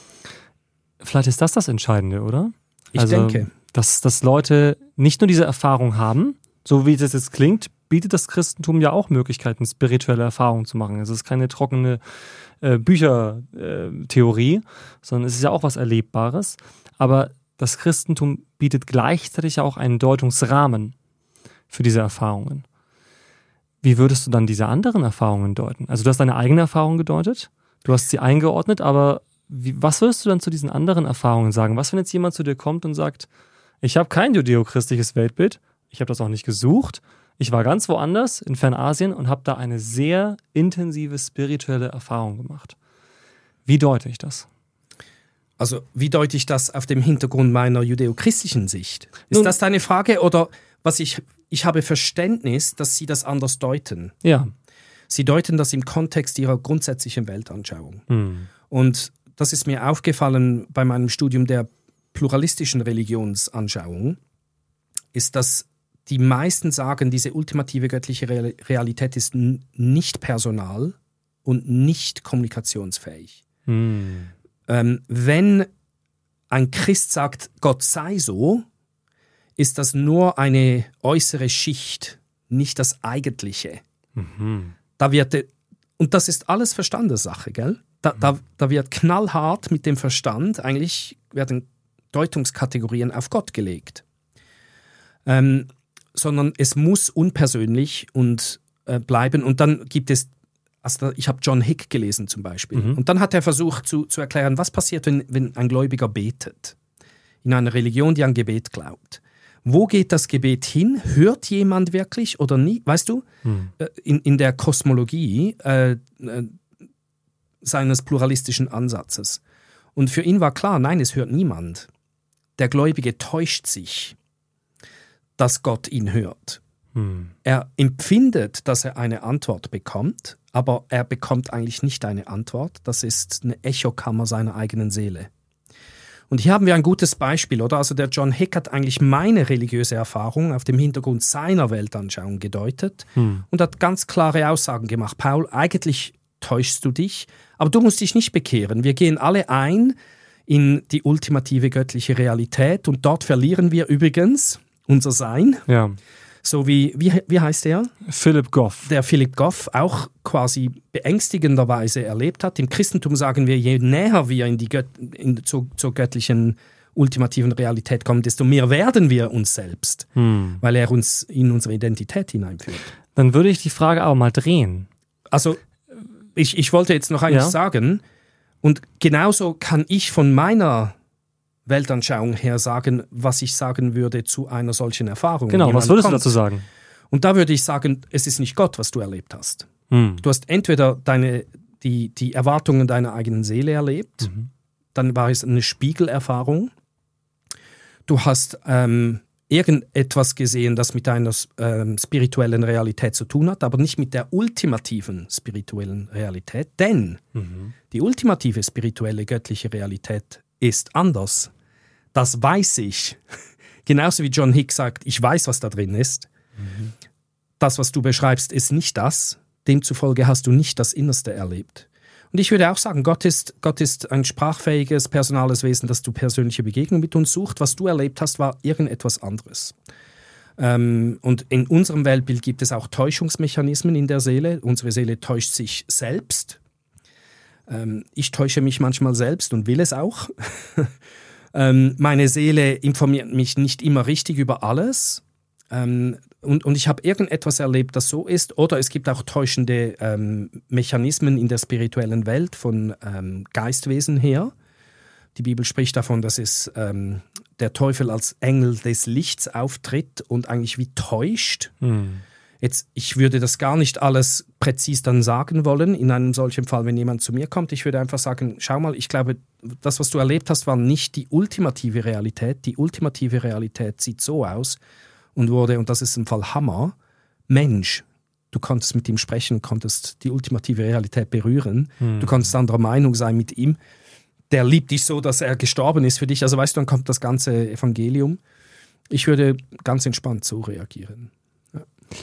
Vielleicht ist das das Entscheidende, oder? Ich also, denke. Dass, dass Leute nicht nur diese Erfahrung haben, so wie das jetzt klingt, bietet das Christentum ja auch Möglichkeiten, spirituelle Erfahrungen zu machen. Es ist keine trockene äh, Büchertheorie, äh, sondern es ist ja auch was Erlebbares. Aber das Christentum bietet gleichzeitig auch einen Deutungsrahmen für diese Erfahrungen. Wie würdest du dann diese anderen Erfahrungen deuten? Also du hast deine eigene Erfahrung gedeutet, du hast sie eingeordnet, aber wie, was würdest du dann zu diesen anderen Erfahrungen sagen? Was, wenn jetzt jemand zu dir kommt und sagt, ich habe kein judäo-christliches Weltbild, ich habe das auch nicht gesucht, ich war ganz woanders in Fernasien und habe da eine sehr intensive spirituelle Erfahrung gemacht. Wie deute ich das? Also wie deute ich das auf dem Hintergrund meiner judäo-christlichen Sicht? Ist Nun, das deine Frage? Oder was ich, ich habe Verständnis, dass Sie das anders deuten. Ja. Sie deuten das im Kontext Ihrer grundsätzlichen Weltanschauung. Hm. Und das ist mir aufgefallen bei meinem Studium der pluralistischen Religionsanschauung, ist, dass die meisten sagen, diese ultimative göttliche Realität ist n- nicht personal und nicht kommunikationsfähig. Hm. Ähm, wenn ein Christ sagt, Gott sei so, ist das nur eine äußere Schicht, nicht das Eigentliche. Mhm. Da wird, und das ist alles Verstandessache, gell? Da, mhm. da, da wird knallhart mit dem Verstand, eigentlich werden Deutungskategorien auf Gott gelegt. Ähm, sondern es muss unpersönlich und äh, bleiben. Und dann gibt es Also ich habe John Hick gelesen zum Beispiel. Mhm. Und dann hat er versucht zu, zu erklären, was passiert, wenn, wenn ein Gläubiger betet. In einer Religion, die an Gebet glaubt. Wo geht das Gebet hin? Hört jemand wirklich oder nie? Weißt du, mhm. in, in der Kosmologie äh, äh, seines pluralistischen Ansatzes. Und für ihn war klar, nein, es hört niemand. Der Gläubige täuscht sich, dass Gott ihn hört. Mhm. Er empfindet, dass er eine Antwort bekommt, aber er bekommt eigentlich nicht eine Antwort. Das ist eine Echokammer seiner eigenen Seele. Und hier haben wir ein gutes Beispiel, oder? Also der John Hick hat eigentlich meine religiöse Erfahrung auf dem Hintergrund seiner Weltanschauung gedeutet hm. und hat ganz klare Aussagen gemacht. Paul, eigentlich täuschst du dich, aber du musst dich nicht bekehren. Wir gehen alle ein in die ultimative göttliche Realität und dort verlieren wir übrigens unser Sein. Ja. So wie, wie, wie heißt der? Philip Goff. Der Philip Goff auch quasi beängstigenderweise erlebt hat. Im Christentum sagen wir, je näher wir in die Gött- in, zu, zur göttlichen ultimativen Realität kommen, desto mehr werden wir uns selbst, hm. weil er uns in unsere Identität hineinführt. Dann würde ich die Frage aber mal drehen. Also ich, ich wollte jetzt noch eines ja. sagen, und genauso kann ich von meiner Weltanschauung her sagen, was ich sagen würde zu einer solchen Erfahrung. Genau, was würdest kommt. du dazu sagen? Und da würde ich sagen, es ist nicht Gott, was du erlebt hast. Hm. Du hast entweder deine, die, die Erwartungen deiner eigenen Seele erlebt, mhm. dann war es eine Spiegelerfahrung. Du hast ähm, irgendetwas gesehen, das mit deiner ähm, spirituellen Realität zu tun hat, aber nicht mit der ultimativen spirituellen Realität, denn mhm. die ultimative spirituelle göttliche Realität ist anders. Das weiß ich. Genauso wie John Hicks sagt, ich weiß, was da drin ist. Mhm. Das, was du beschreibst, ist nicht das. Demzufolge hast du nicht das Innerste erlebt. Und ich würde auch sagen, Gott ist, Gott ist ein sprachfähiges, personales Wesen, das du persönliche Begegnung mit uns sucht. Was du erlebt hast, war irgendetwas anderes. Ähm, und in unserem Weltbild gibt es auch Täuschungsmechanismen in der Seele. Unsere Seele täuscht sich selbst. Ähm, ich täusche mich manchmal selbst und will es auch. ähm, meine Seele informiert mich nicht immer richtig über alles. Ähm, und, und ich habe irgendetwas erlebt, das so ist. Oder es gibt auch täuschende ähm, Mechanismen in der spirituellen Welt von ähm, Geistwesen her. Die Bibel spricht davon, dass es ähm, der Teufel als Engel des Lichts auftritt und eigentlich wie täuscht. Hm. Jetzt, ich würde das gar nicht alles präzis dann sagen wollen, in einem solchen Fall, wenn jemand zu mir kommt. Ich würde einfach sagen, schau mal, ich glaube, das, was du erlebt hast, war nicht die ultimative Realität. Die ultimative Realität sieht so aus und wurde, und das ist im Fall Hammer, Mensch. Du konntest mit ihm sprechen, konntest die ultimative Realität berühren. Hm. Du konntest anderer Meinung sein mit ihm. Der liebt dich so, dass er gestorben ist für dich. Also weißt du, dann kommt das ganze Evangelium. Ich würde ganz entspannt so reagieren. Ja.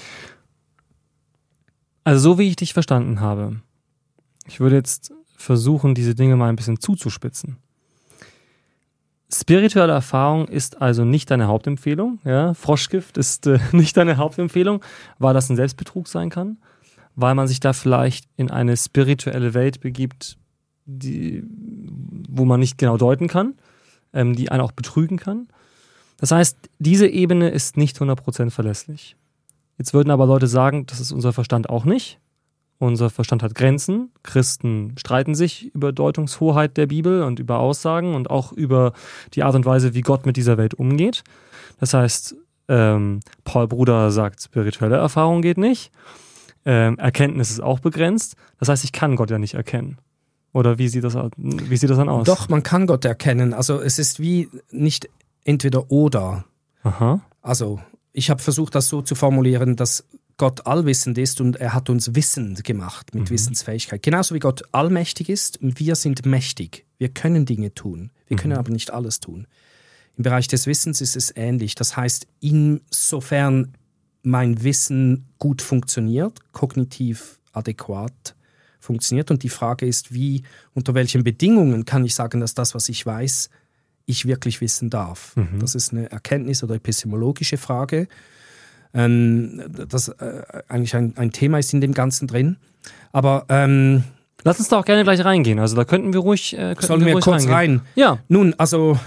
Also so wie ich dich verstanden habe, ich würde jetzt versuchen, diese Dinge mal ein bisschen zuzuspitzen. Spirituelle Erfahrung ist also nicht deine Hauptempfehlung. Ja? Froschgift ist äh, nicht deine Hauptempfehlung, weil das ein Selbstbetrug sein kann, weil man sich da vielleicht in eine spirituelle Welt begibt, die, wo man nicht genau deuten kann, ähm, die einen auch betrügen kann. Das heißt, diese Ebene ist nicht hundert Prozent verlässlich. Jetzt würden aber Leute sagen, das ist unser Verstand auch nicht. Unser Verstand hat Grenzen. Christen streiten sich über Deutungshoheit der Bibel und über Aussagen und auch über die Art und Weise, wie Gott mit dieser Welt umgeht. Das heißt, ähm, Paul Bruder sagt, spirituelle Erfahrung geht nicht. Ähm, Erkenntnis ist auch begrenzt. Das heißt, ich kann Gott ja nicht erkennen. Oder wie sieht das, wie sieht das dann aus? Doch, man kann Gott erkennen. Also es ist wie nicht entweder oder. Aha. Also ich habe versucht, das so zu formulieren, dass Gott allwissend ist und er hat uns wissend gemacht mit mhm. Wissensfähigkeit. Genauso wie Gott allmächtig ist und wir sind mächtig. Wir können Dinge tun, wir mhm. können aber nicht alles tun. Im Bereich des Wissens ist es ähnlich. Das heißt, insofern mein Wissen gut funktioniert, kognitiv adäquat funktioniert und die Frage ist, wie, unter welchen Bedingungen kann ich sagen, dass das, was ich weiß, ich wirklich wissen darf. Mhm. Das ist eine Erkenntnis- oder epistemologische Frage, ähm, das äh, eigentlich ein, ein Thema ist in dem Ganzen drin. Aber ähm, lass uns da auch gerne gleich reingehen. Also da könnten wir ruhig äh, könnten sollen wir, wir ruhig kurz reingehen. rein? Ja. Nun, also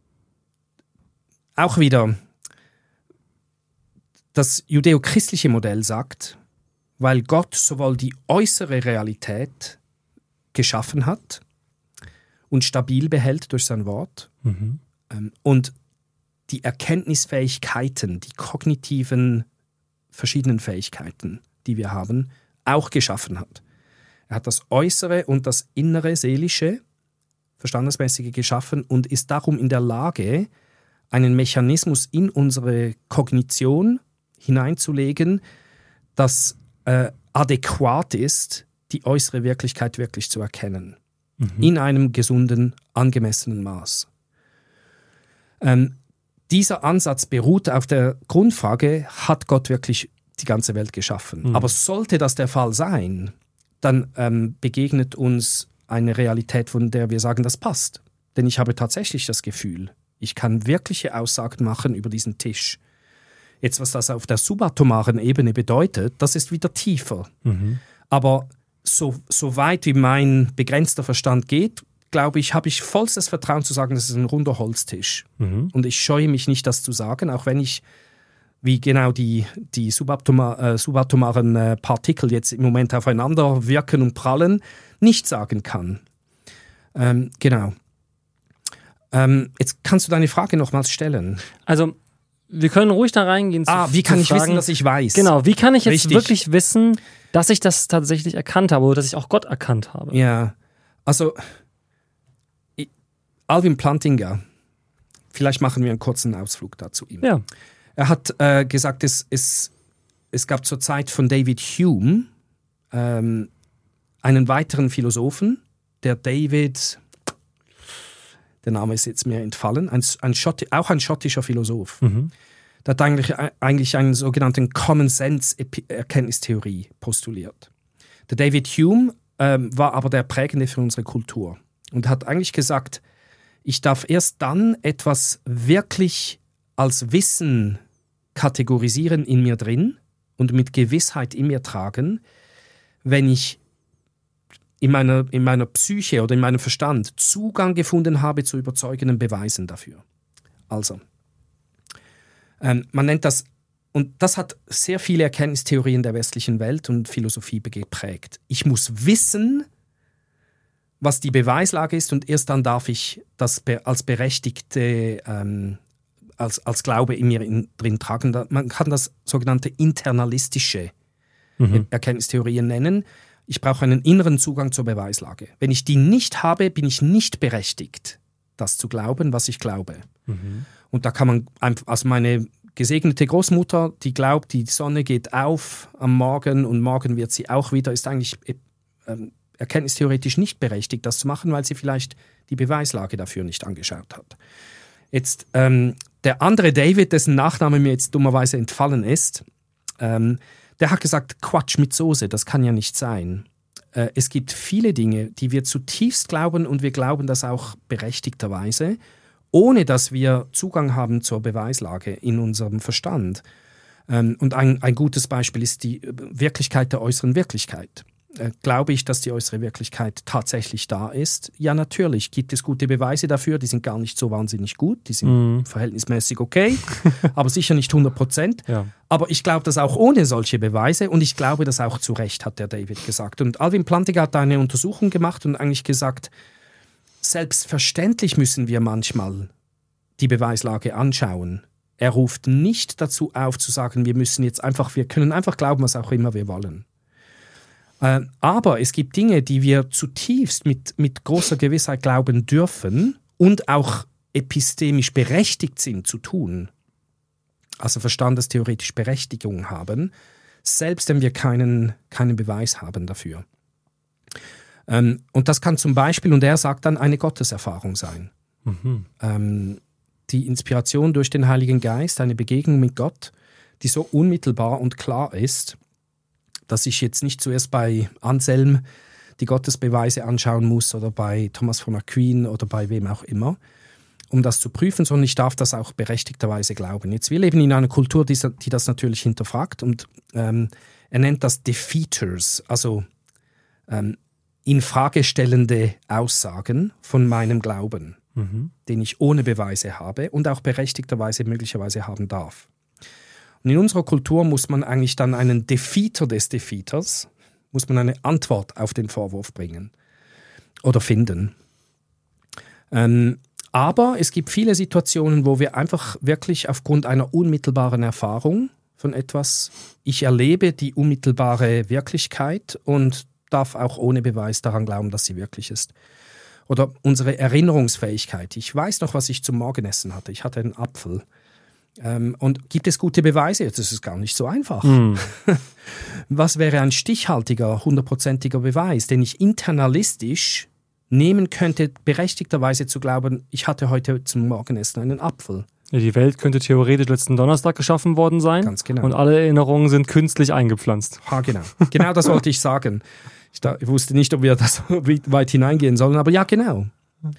auch wieder das judäo-christliche Modell sagt, weil Gott sowohl die äußere Realität geschaffen hat und stabil behält durch sein Wort mhm. ähm, und die Erkenntnisfähigkeiten, die kognitiven verschiedenen Fähigkeiten, die wir haben, auch geschaffen hat. Er hat das Äußere und das Innere, Seelische, Verstandesmäßige geschaffen und ist darum in der Lage, einen Mechanismus in unsere Kognition hineinzulegen, das äh, adäquat ist, die äußere Wirklichkeit wirklich zu erkennen. Mhm. In einem gesunden, angemessenen Maß. Ähm, dieser Ansatz beruht auf der Grundfrage, hat Gott wirklich die ganze Welt geschaffen? Mhm. Aber sollte das der Fall sein, dann ähm, begegnet uns eine Realität, von der wir sagen, das passt. Denn ich habe tatsächlich das Gefühl, ich kann wirkliche Aussagen machen über diesen Tisch. Jetzt, was das auf der subatomaren Ebene bedeutet, das ist wieder tiefer. Mhm. Aber so, so weit wie mein begrenzter Verstand geht, glaube ich, habe ich vollstes Vertrauen zu sagen, das ist ein runder Holztisch. Mhm. Und ich scheue mich nicht, das zu sagen, auch wenn ich, wie genau die, die subatoma, äh, subatomaren äh, Partikel jetzt im Moment aufeinander wirken und prallen, nicht sagen kann. Ähm, genau. Ähm, jetzt kannst du deine Frage nochmals stellen. Also, wir können ruhig da reingehen. Zu, ah, wie kann zu ich fragen, wissen, dass ich weiß? Genau, wie kann ich jetzt Richtig. wirklich wissen, dass ich das tatsächlich erkannt habe oder dass ich auch Gott erkannt habe? Ja, also ich, Alvin Plantinga, vielleicht machen wir einen kurzen Ausflug da zu ihm. Ja. Er hat äh, gesagt, es, es, es gab zur Zeit von David Hume ähm, einen weiteren Philosophen, der David... Der Name ist jetzt mir entfallen, ein, ein Schotti, auch ein schottischer Philosoph. Mhm. Der hat eigentlich, eigentlich einen sogenannten Common-Sense-Erkenntnistheorie postuliert. Der David Hume ähm, war aber der Prägende für unsere Kultur und hat eigentlich gesagt, ich darf erst dann etwas wirklich als Wissen kategorisieren in mir drin und mit Gewissheit in mir tragen, wenn ich in meiner, in meiner Psyche oder in meinem Verstand Zugang gefunden habe zu überzeugenden Beweisen dafür. Also, ähm, man nennt das, und das hat sehr viele Erkenntnistheorien der westlichen Welt und Philosophie geprägt. Ich muss wissen, was die Beweislage ist und erst dann darf ich das be- als berechtigte, ähm, als, als Glaube in mir in, drin tragen. Man kann das sogenannte internalistische mhm. Erkenntnistheorien nennen. Ich brauche einen inneren Zugang zur Beweislage. Wenn ich die nicht habe, bin ich nicht berechtigt, das zu glauben, was ich glaube. Mhm. Und da kann man, einfach, also meine gesegnete Großmutter, die glaubt, die Sonne geht auf am Morgen und morgen wird sie auch wieder, ist eigentlich äh, erkenntnistheoretisch nicht berechtigt, das zu machen, weil sie vielleicht die Beweislage dafür nicht angeschaut hat. Jetzt ähm, der andere David, dessen Nachname mir jetzt dummerweise entfallen ist, ähm, der hat gesagt, Quatsch mit Soße, das kann ja nicht sein. Äh, es gibt viele Dinge, die wir zutiefst glauben und wir glauben das auch berechtigterweise, ohne dass wir Zugang haben zur Beweislage in unserem Verstand. Ähm, und ein, ein gutes Beispiel ist die Wirklichkeit der äußeren Wirklichkeit. Äh, glaube ich, dass die äußere Wirklichkeit tatsächlich da ist? Ja, natürlich. Gibt es gute Beweise dafür? Die sind gar nicht so wahnsinnig gut. Die sind mm. verhältnismäßig okay, aber sicher nicht hundert Prozent. Ja. Aber ich glaube das auch ohne solche Beweise und ich glaube das auch zu Recht, hat der David gesagt. Und Alvin Plantinga hat da eine Untersuchung gemacht und eigentlich gesagt, selbstverständlich müssen wir manchmal die Beweislage anschauen. Er ruft nicht dazu auf zu sagen, wir müssen jetzt einfach, wir können einfach glauben, was auch immer wir wollen. Äh, aber es gibt Dinge, die wir zutiefst mit, mit großer Gewissheit glauben dürfen und auch epistemisch berechtigt sind zu tun, also verstandestheoretisch Berechtigung haben, selbst wenn wir keinen, keinen Beweis haben dafür. Ähm, und das kann zum Beispiel, und er sagt dann, eine Gotteserfahrung sein. Mhm. Ähm, die Inspiration durch den Heiligen Geist, eine Begegnung mit Gott, die so unmittelbar und klar ist, dass ich jetzt nicht zuerst bei Anselm die Gottesbeweise anschauen muss oder bei Thomas von Aquin oder bei wem auch immer, um das zu prüfen, sondern ich darf das auch berechtigterweise glauben. Jetzt, wir leben in einer Kultur, die, die das natürlich hinterfragt und ähm, er nennt das Defeaters, also ähm, infragestellende Aussagen von meinem Glauben, mhm. den ich ohne Beweise habe und auch berechtigterweise möglicherweise haben darf. Und in unserer Kultur muss man eigentlich dann einen Defeater des Defeaters, muss man eine Antwort auf den Vorwurf bringen oder finden. Ähm, aber es gibt viele Situationen, wo wir einfach wirklich aufgrund einer unmittelbaren Erfahrung von etwas, ich erlebe die unmittelbare Wirklichkeit und darf auch ohne Beweis daran glauben, dass sie wirklich ist. Oder unsere Erinnerungsfähigkeit. Ich weiß noch, was ich zum Morgenessen hatte. Ich hatte einen Apfel. Ähm, und gibt es gute Beweise? Das ist gar nicht so einfach. Mm. Was wäre ein stichhaltiger, hundertprozentiger Beweis, den ich internalistisch nehmen könnte, berechtigterweise zu glauben, ich hatte heute zum Morgenessen einen Apfel? Ja, die Welt könnte theoretisch letzten Donnerstag geschaffen worden sein. Ganz genau. Und alle Erinnerungen sind künstlich eingepflanzt. Ha, genau. Genau das wollte ich sagen. Ich, da, ich wusste nicht, ob wir da so weit hineingehen sollen, aber ja, genau.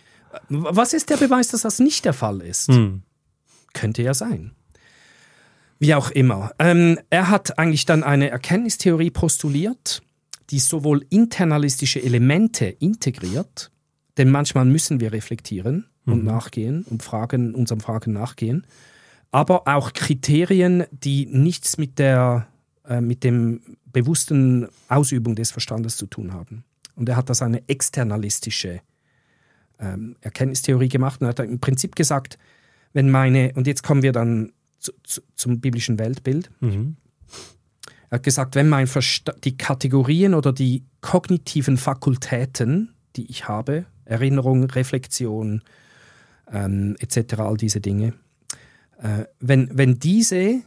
Was ist der Beweis, dass das nicht der Fall ist? Hm. Könnte ja sein. Wie auch immer. Ähm, er hat eigentlich dann eine Erkenntnistheorie postuliert, die sowohl internalistische Elemente integriert, denn manchmal müssen wir reflektieren und mhm. nachgehen und Fragen, unseren Fragen nachgehen, aber auch Kriterien, die nichts mit der äh, mit dem bewussten Ausübung des Verstandes zu tun haben. Und er hat das eine externalistische ähm, Erkenntnistheorie gemacht und hat im Prinzip gesagt, wenn meine, und jetzt kommen wir dann zu, zu, zum biblischen Weltbild, mhm. er hat gesagt, wenn mein Versta- die Kategorien oder die kognitiven Fakultäten, die ich habe, Erinnerung, Reflexion, ähm, et cetera, all diese Dinge, äh, wenn, wenn diese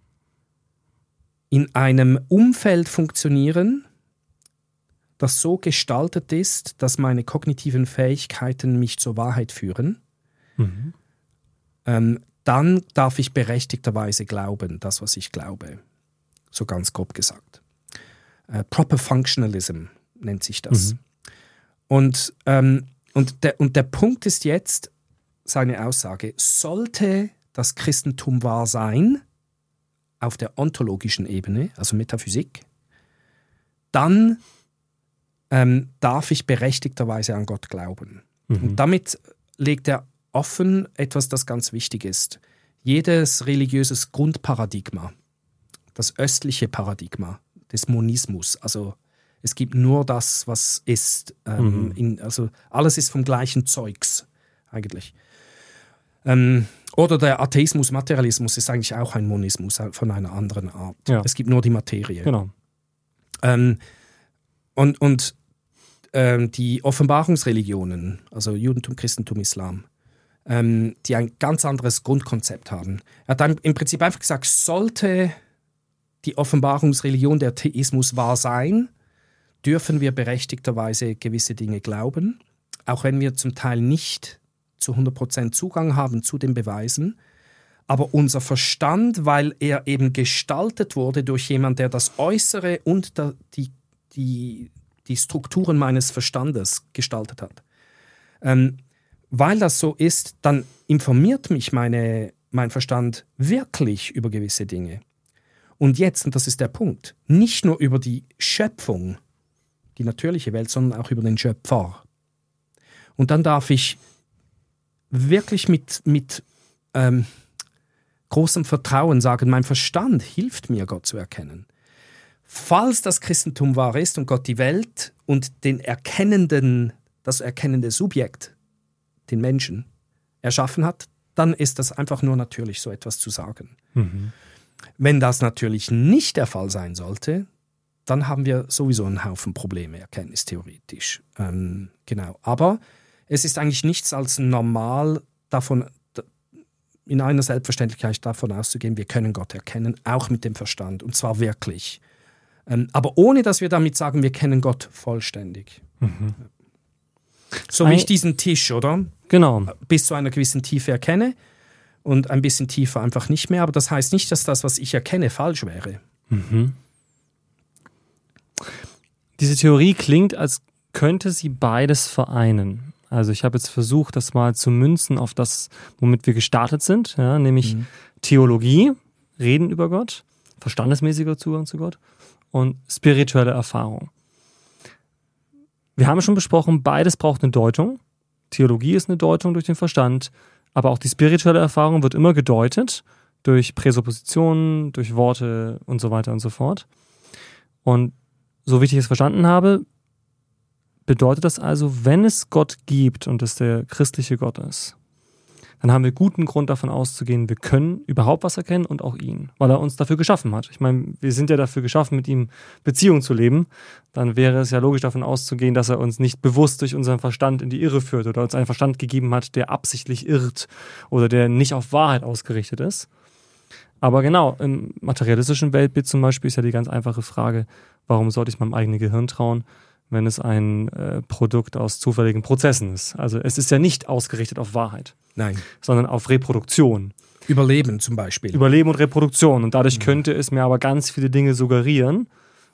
in einem Umfeld funktionieren, das so gestaltet ist, dass meine kognitiven Fähigkeiten mich zur Wahrheit führen, mhm. ähm, dann darf ich berechtigterweise glauben, das, was ich glaube. So ganz grob gesagt. Äh, Proper Functionalism nennt sich das. Mhm. Und, ähm, und, der, und der Punkt ist jetzt, seine Aussage, sollte das Christentum wahr sein, auf der ontologischen Ebene, also Metaphysik, dann ähm, darf ich berechtigterweise an Gott glauben. Mhm. Und damit legt er offen etwas, das ganz wichtig ist. Jedes religiöses Grundparadigma, das östliche Paradigma des Monismus, also es gibt nur das, was ist. Ähm, mhm. in, also alles ist vom gleichen Zeugs eigentlich. Ähm, oder der Atheismus, Materialismus ist eigentlich auch ein Monismus von einer anderen Art. Ja. Es gibt nur die Materie. Genau. Ähm, und und ähm, die Offenbarungsreligionen, also Judentum, Christentum, Islam, ähm, die ein ganz anderes Grundkonzept haben. Er hat dann im Prinzip einfach gesagt, sollte die Offenbarungsreligion, der Theismus wahr sein, dürfen wir berechtigterweise gewisse Dinge glauben, auch wenn wir zum Teil nicht zu hundert Prozent Zugang haben zu den Beweisen. Aber unser Verstand, weil er eben gestaltet wurde durch jemanden, der das Äußere und der, die, die, die Strukturen meines Verstandes gestaltet hat, ähm, weil das so ist, dann informiert mich meine, mein Verstand wirklich über gewisse Dinge. Und jetzt, und das ist der Punkt, nicht nur über die Schöpfung, die natürliche Welt, sondern auch über den Schöpfer. Und dann darf ich wirklich mit, mit ähm, großem Vertrauen sagen, mein Verstand hilft mir, Gott zu erkennen. Falls das Christentum wahr ist und Gott die Welt und den erkennenden, das erkennende Subjekt, den Menschen, erschaffen hat, dann ist das einfach nur natürlich, so etwas zu sagen. Mhm. Wenn das natürlich nicht der Fall sein sollte, dann haben wir sowieso einen Haufen Probleme, erkenntnistheoretisch. Ähm, genau. Aber es ist eigentlich nichts als normal, davon, in einer Selbstverständlichkeit davon auszugehen, wir können Gott erkennen, auch mit dem Verstand, und zwar wirklich. Ähm, aber ohne, dass wir damit sagen, wir kennen Gott vollständig. Mhm. So wie ich diesen Tisch, oder? Genau. Bis zu einer gewissen Tiefe erkenne und ein bisschen tiefer einfach nicht mehr. Aber das heißt nicht, dass das, was ich erkenne, falsch wäre. Mhm. Diese Theorie klingt, als könnte sie beides vereinen. Also ich habe jetzt versucht, das mal zu münzen auf das, womit wir gestartet sind, ja, nämlich mhm. Theologie, Reden über Gott, verstandesmäßiger Zugang zu Gott und spirituelle Erfahrung. Wir haben schon besprochen, beides braucht eine Deutung. Theologie ist eine Deutung durch den Verstand, aber auch die spirituelle Erfahrung wird immer gedeutet durch Präsuppositionen, durch Worte und so weiter und so fort. Und so wie ich es verstanden habe, bedeutet das also, wenn es Gott gibt und es der christliche Gott ist, dann haben wir guten Grund davon auszugehen, wir können überhaupt was erkennen und auch ihn, weil er uns dafür geschaffen hat. Ich meine, wir sind ja dafür geschaffen, mit ihm Beziehung zu leben. Dann wäre es ja logisch davon auszugehen, dass er uns nicht bewusst durch unseren Verstand in die Irre führt oder uns einen Verstand gegeben hat, der absichtlich irrt oder der nicht auf Wahrheit ausgerichtet ist. Aber genau, im materialistischen Weltbild zum Beispiel ist ja die ganz einfache Frage, warum sollte ich meinem eigenen Gehirn trauen, wenn es ein äh, Produkt aus zufälligen Prozessen ist. Also es ist ja nicht ausgerichtet auf Wahrheit. Nein. Sondern auf Reproduktion. Überleben zum Beispiel. Überleben und Reproduktion. Und dadurch mhm. könnte es mir aber ganz viele Dinge suggerieren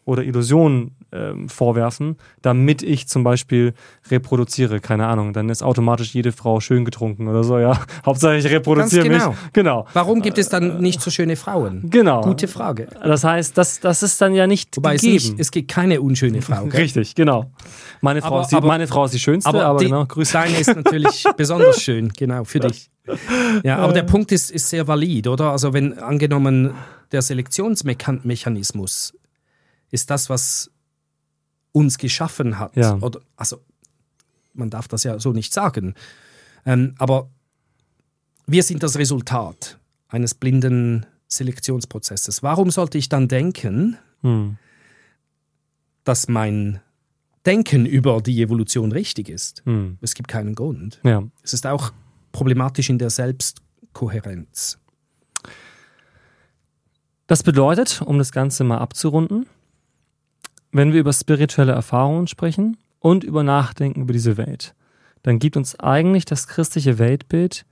oder Illusionen ähm, vorwerfen, damit ich zum Beispiel reproduziere. Keine Ahnung, dann ist automatisch jede Frau schön getrunken oder so, ja. Hauptsache ich reproduziere Ganz genau. mich. Genau. Warum gibt es dann nicht so schöne Frauen? Genau. Gute Frage. Das heißt, das, das ist dann ja nicht Wobei gegeben. Es, nicht, es gibt keine unschöne Frau. Gell? Richtig, genau. Meine Frau, Aber- ist die, aber- meine Frau ist die schönste, aber, Aber, die, genau, Grüße. deine ist natürlich besonders schön, genau, für dich. Ja, aber der Punkt ist, ist sehr valid, oder? Also wenn angenommen der Selektionsmechanismus ist das, was uns geschaffen hat. Ja. Oder, also man darf das ja so nicht sagen. Ähm, aber wir sind das Resultat eines blinden Selektionsprozesses. Warum sollte ich dann denken, Hm. dass mein Denken über die Evolution richtig ist? Hm. Es gibt keinen Grund. Ja. Es ist auch problematisch in der Selbstkohärenz. Das bedeutet, um das Ganze mal abzurunden, wenn wir über spirituelle Erfahrungen sprechen und über Nachdenken über diese Welt, dann gibt uns eigentlich das christliche Weltbild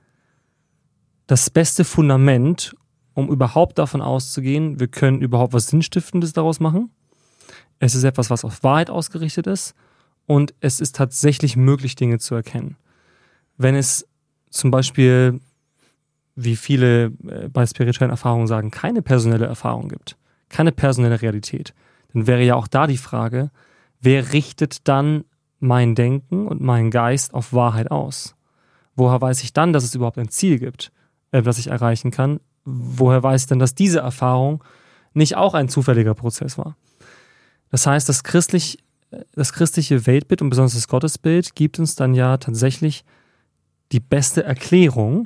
das beste Fundament, um überhaupt davon auszugehen, wir können überhaupt was Sinnstiftendes daraus machen. Es ist etwas, was auf Wahrheit ausgerichtet ist und es ist tatsächlich möglich, Dinge zu erkennen. Wenn es zum Beispiel, wie viele äh, bei spirituellen Erfahrungen sagen, keine personelle Erfahrung gibt, keine personelle Realität, dann wäre ja auch da die Frage, wer richtet dann mein Denken und meinen Geist auf Wahrheit aus? Woher weiß ich dann, dass es überhaupt ein Ziel gibt, äh, das ich erreichen kann? Woher weiß ich denn, dass diese Erfahrung nicht auch ein zufälliger Prozess war? Das heißt, das, christlich, das christliche Weltbild und besonders das Gottesbild gibt uns dann ja tatsächlich die beste Erklärung,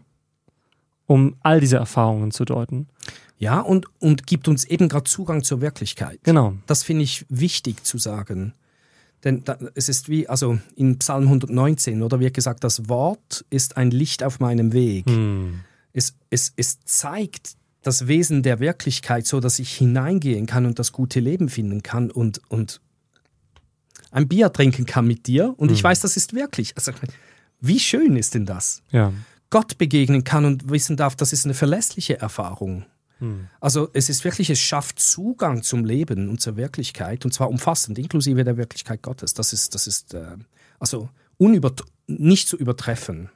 um all diese Erfahrungen zu deuten. Ja, und, und gibt uns eben gerade Zugang zur Wirklichkeit. Genau. Das finde ich wichtig zu sagen. Denn da, es ist wie, also in Psalm hundertneunzehn, oder wird gesagt, das Wort ist ein Licht auf meinem Weg. Hm. Es, es, es zeigt das Wesen der Wirklichkeit, so dass ich hineingehen kann und das gute Leben finden kann und, und ein Bier trinken kann mit dir. Und ich weiß, das ist wirklich. Also, wie schön ist denn das? Ja. Gott begegnen kann und wissen darf, das ist eine verlässliche Erfahrung. Hm. Also es ist wirklich, es schafft Zugang zum Leben und zur Wirklichkeit und zwar umfassend, inklusive der Wirklichkeit Gottes. Das ist, das ist äh, also unübert- nicht zu übertreffen.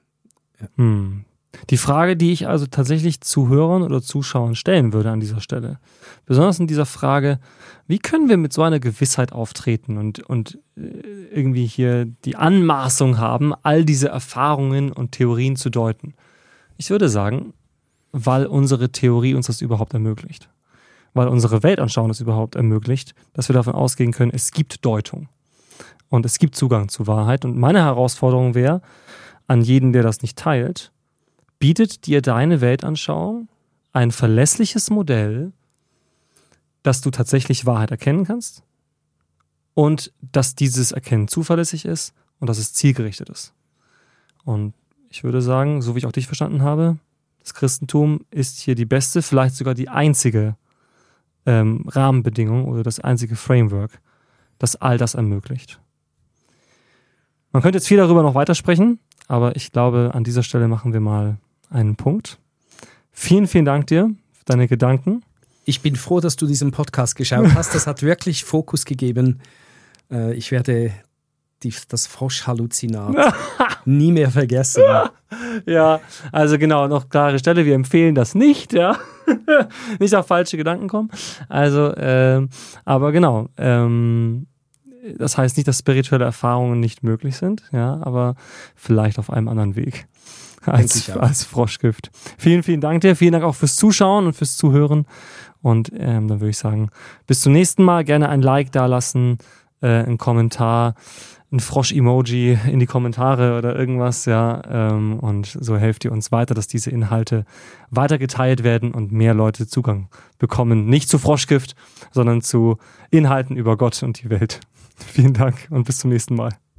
Hm. Die Frage, die ich also tatsächlich Zuhörern oder Zuschauern stellen würde an dieser Stelle, besonders in dieser Frage, wie können wir mit so einer Gewissheit auftreten und, und irgendwie hier die Anmaßung haben, all diese Erfahrungen und Theorien zu deuten? Ich würde sagen, weil unsere Theorie uns das überhaupt ermöglicht. Weil unsere Weltanschauung es überhaupt ermöglicht, dass wir davon ausgehen können, es gibt Deutung und es gibt Zugang zur Wahrheit. Und meine Herausforderung wäre an jeden, der das nicht teilt, bietet dir deine Weltanschauung ein verlässliches Modell, dass du tatsächlich Wahrheit erkennen kannst und dass dieses Erkennen zuverlässig ist und dass es zielgerichtet ist. Und ich würde sagen, so wie ich auch dich verstanden habe, das Christentum ist hier die beste, vielleicht sogar die einzige ähm, Rahmenbedingung oder das einzige Framework, das all das ermöglicht. Man könnte jetzt viel darüber noch weitersprechen, aber ich glaube, an dieser Stelle machen wir mal einen Punkt. Vielen, vielen Dank dir für deine Gedanken. Ich bin froh, dass du diesen Podcast geschaut hast. Das hat wirklich Fokus gegeben. Äh, ich werde die, das Froschhalluzinat nie mehr vergessen. Ja, also genau, noch klare Stelle, wir empfehlen das nicht, ja. Nicht auf falsche Gedanken kommen. Also, ähm, aber genau, ähm, das heißt nicht, dass spirituelle Erfahrungen nicht möglich sind, ja, aber vielleicht auf einem anderen Weg als, als Froschgift. Vielen, vielen Dank dir, vielen Dank auch fürs Zuschauen und fürs Zuhören und ähm, dann würde ich sagen, bis zum nächsten Mal, gerne ein Like da lassen, äh, einen Kommentar, ein Frosch-Emoji in die Kommentare oder irgendwas, ja, ähm, und so helft ihr uns weiter, dass diese Inhalte weiter geteilt werden und mehr Leute Zugang bekommen, nicht zu Froschgift, sondern zu Inhalten über Gott und die Welt. Vielen Dank und bis zum nächsten Mal.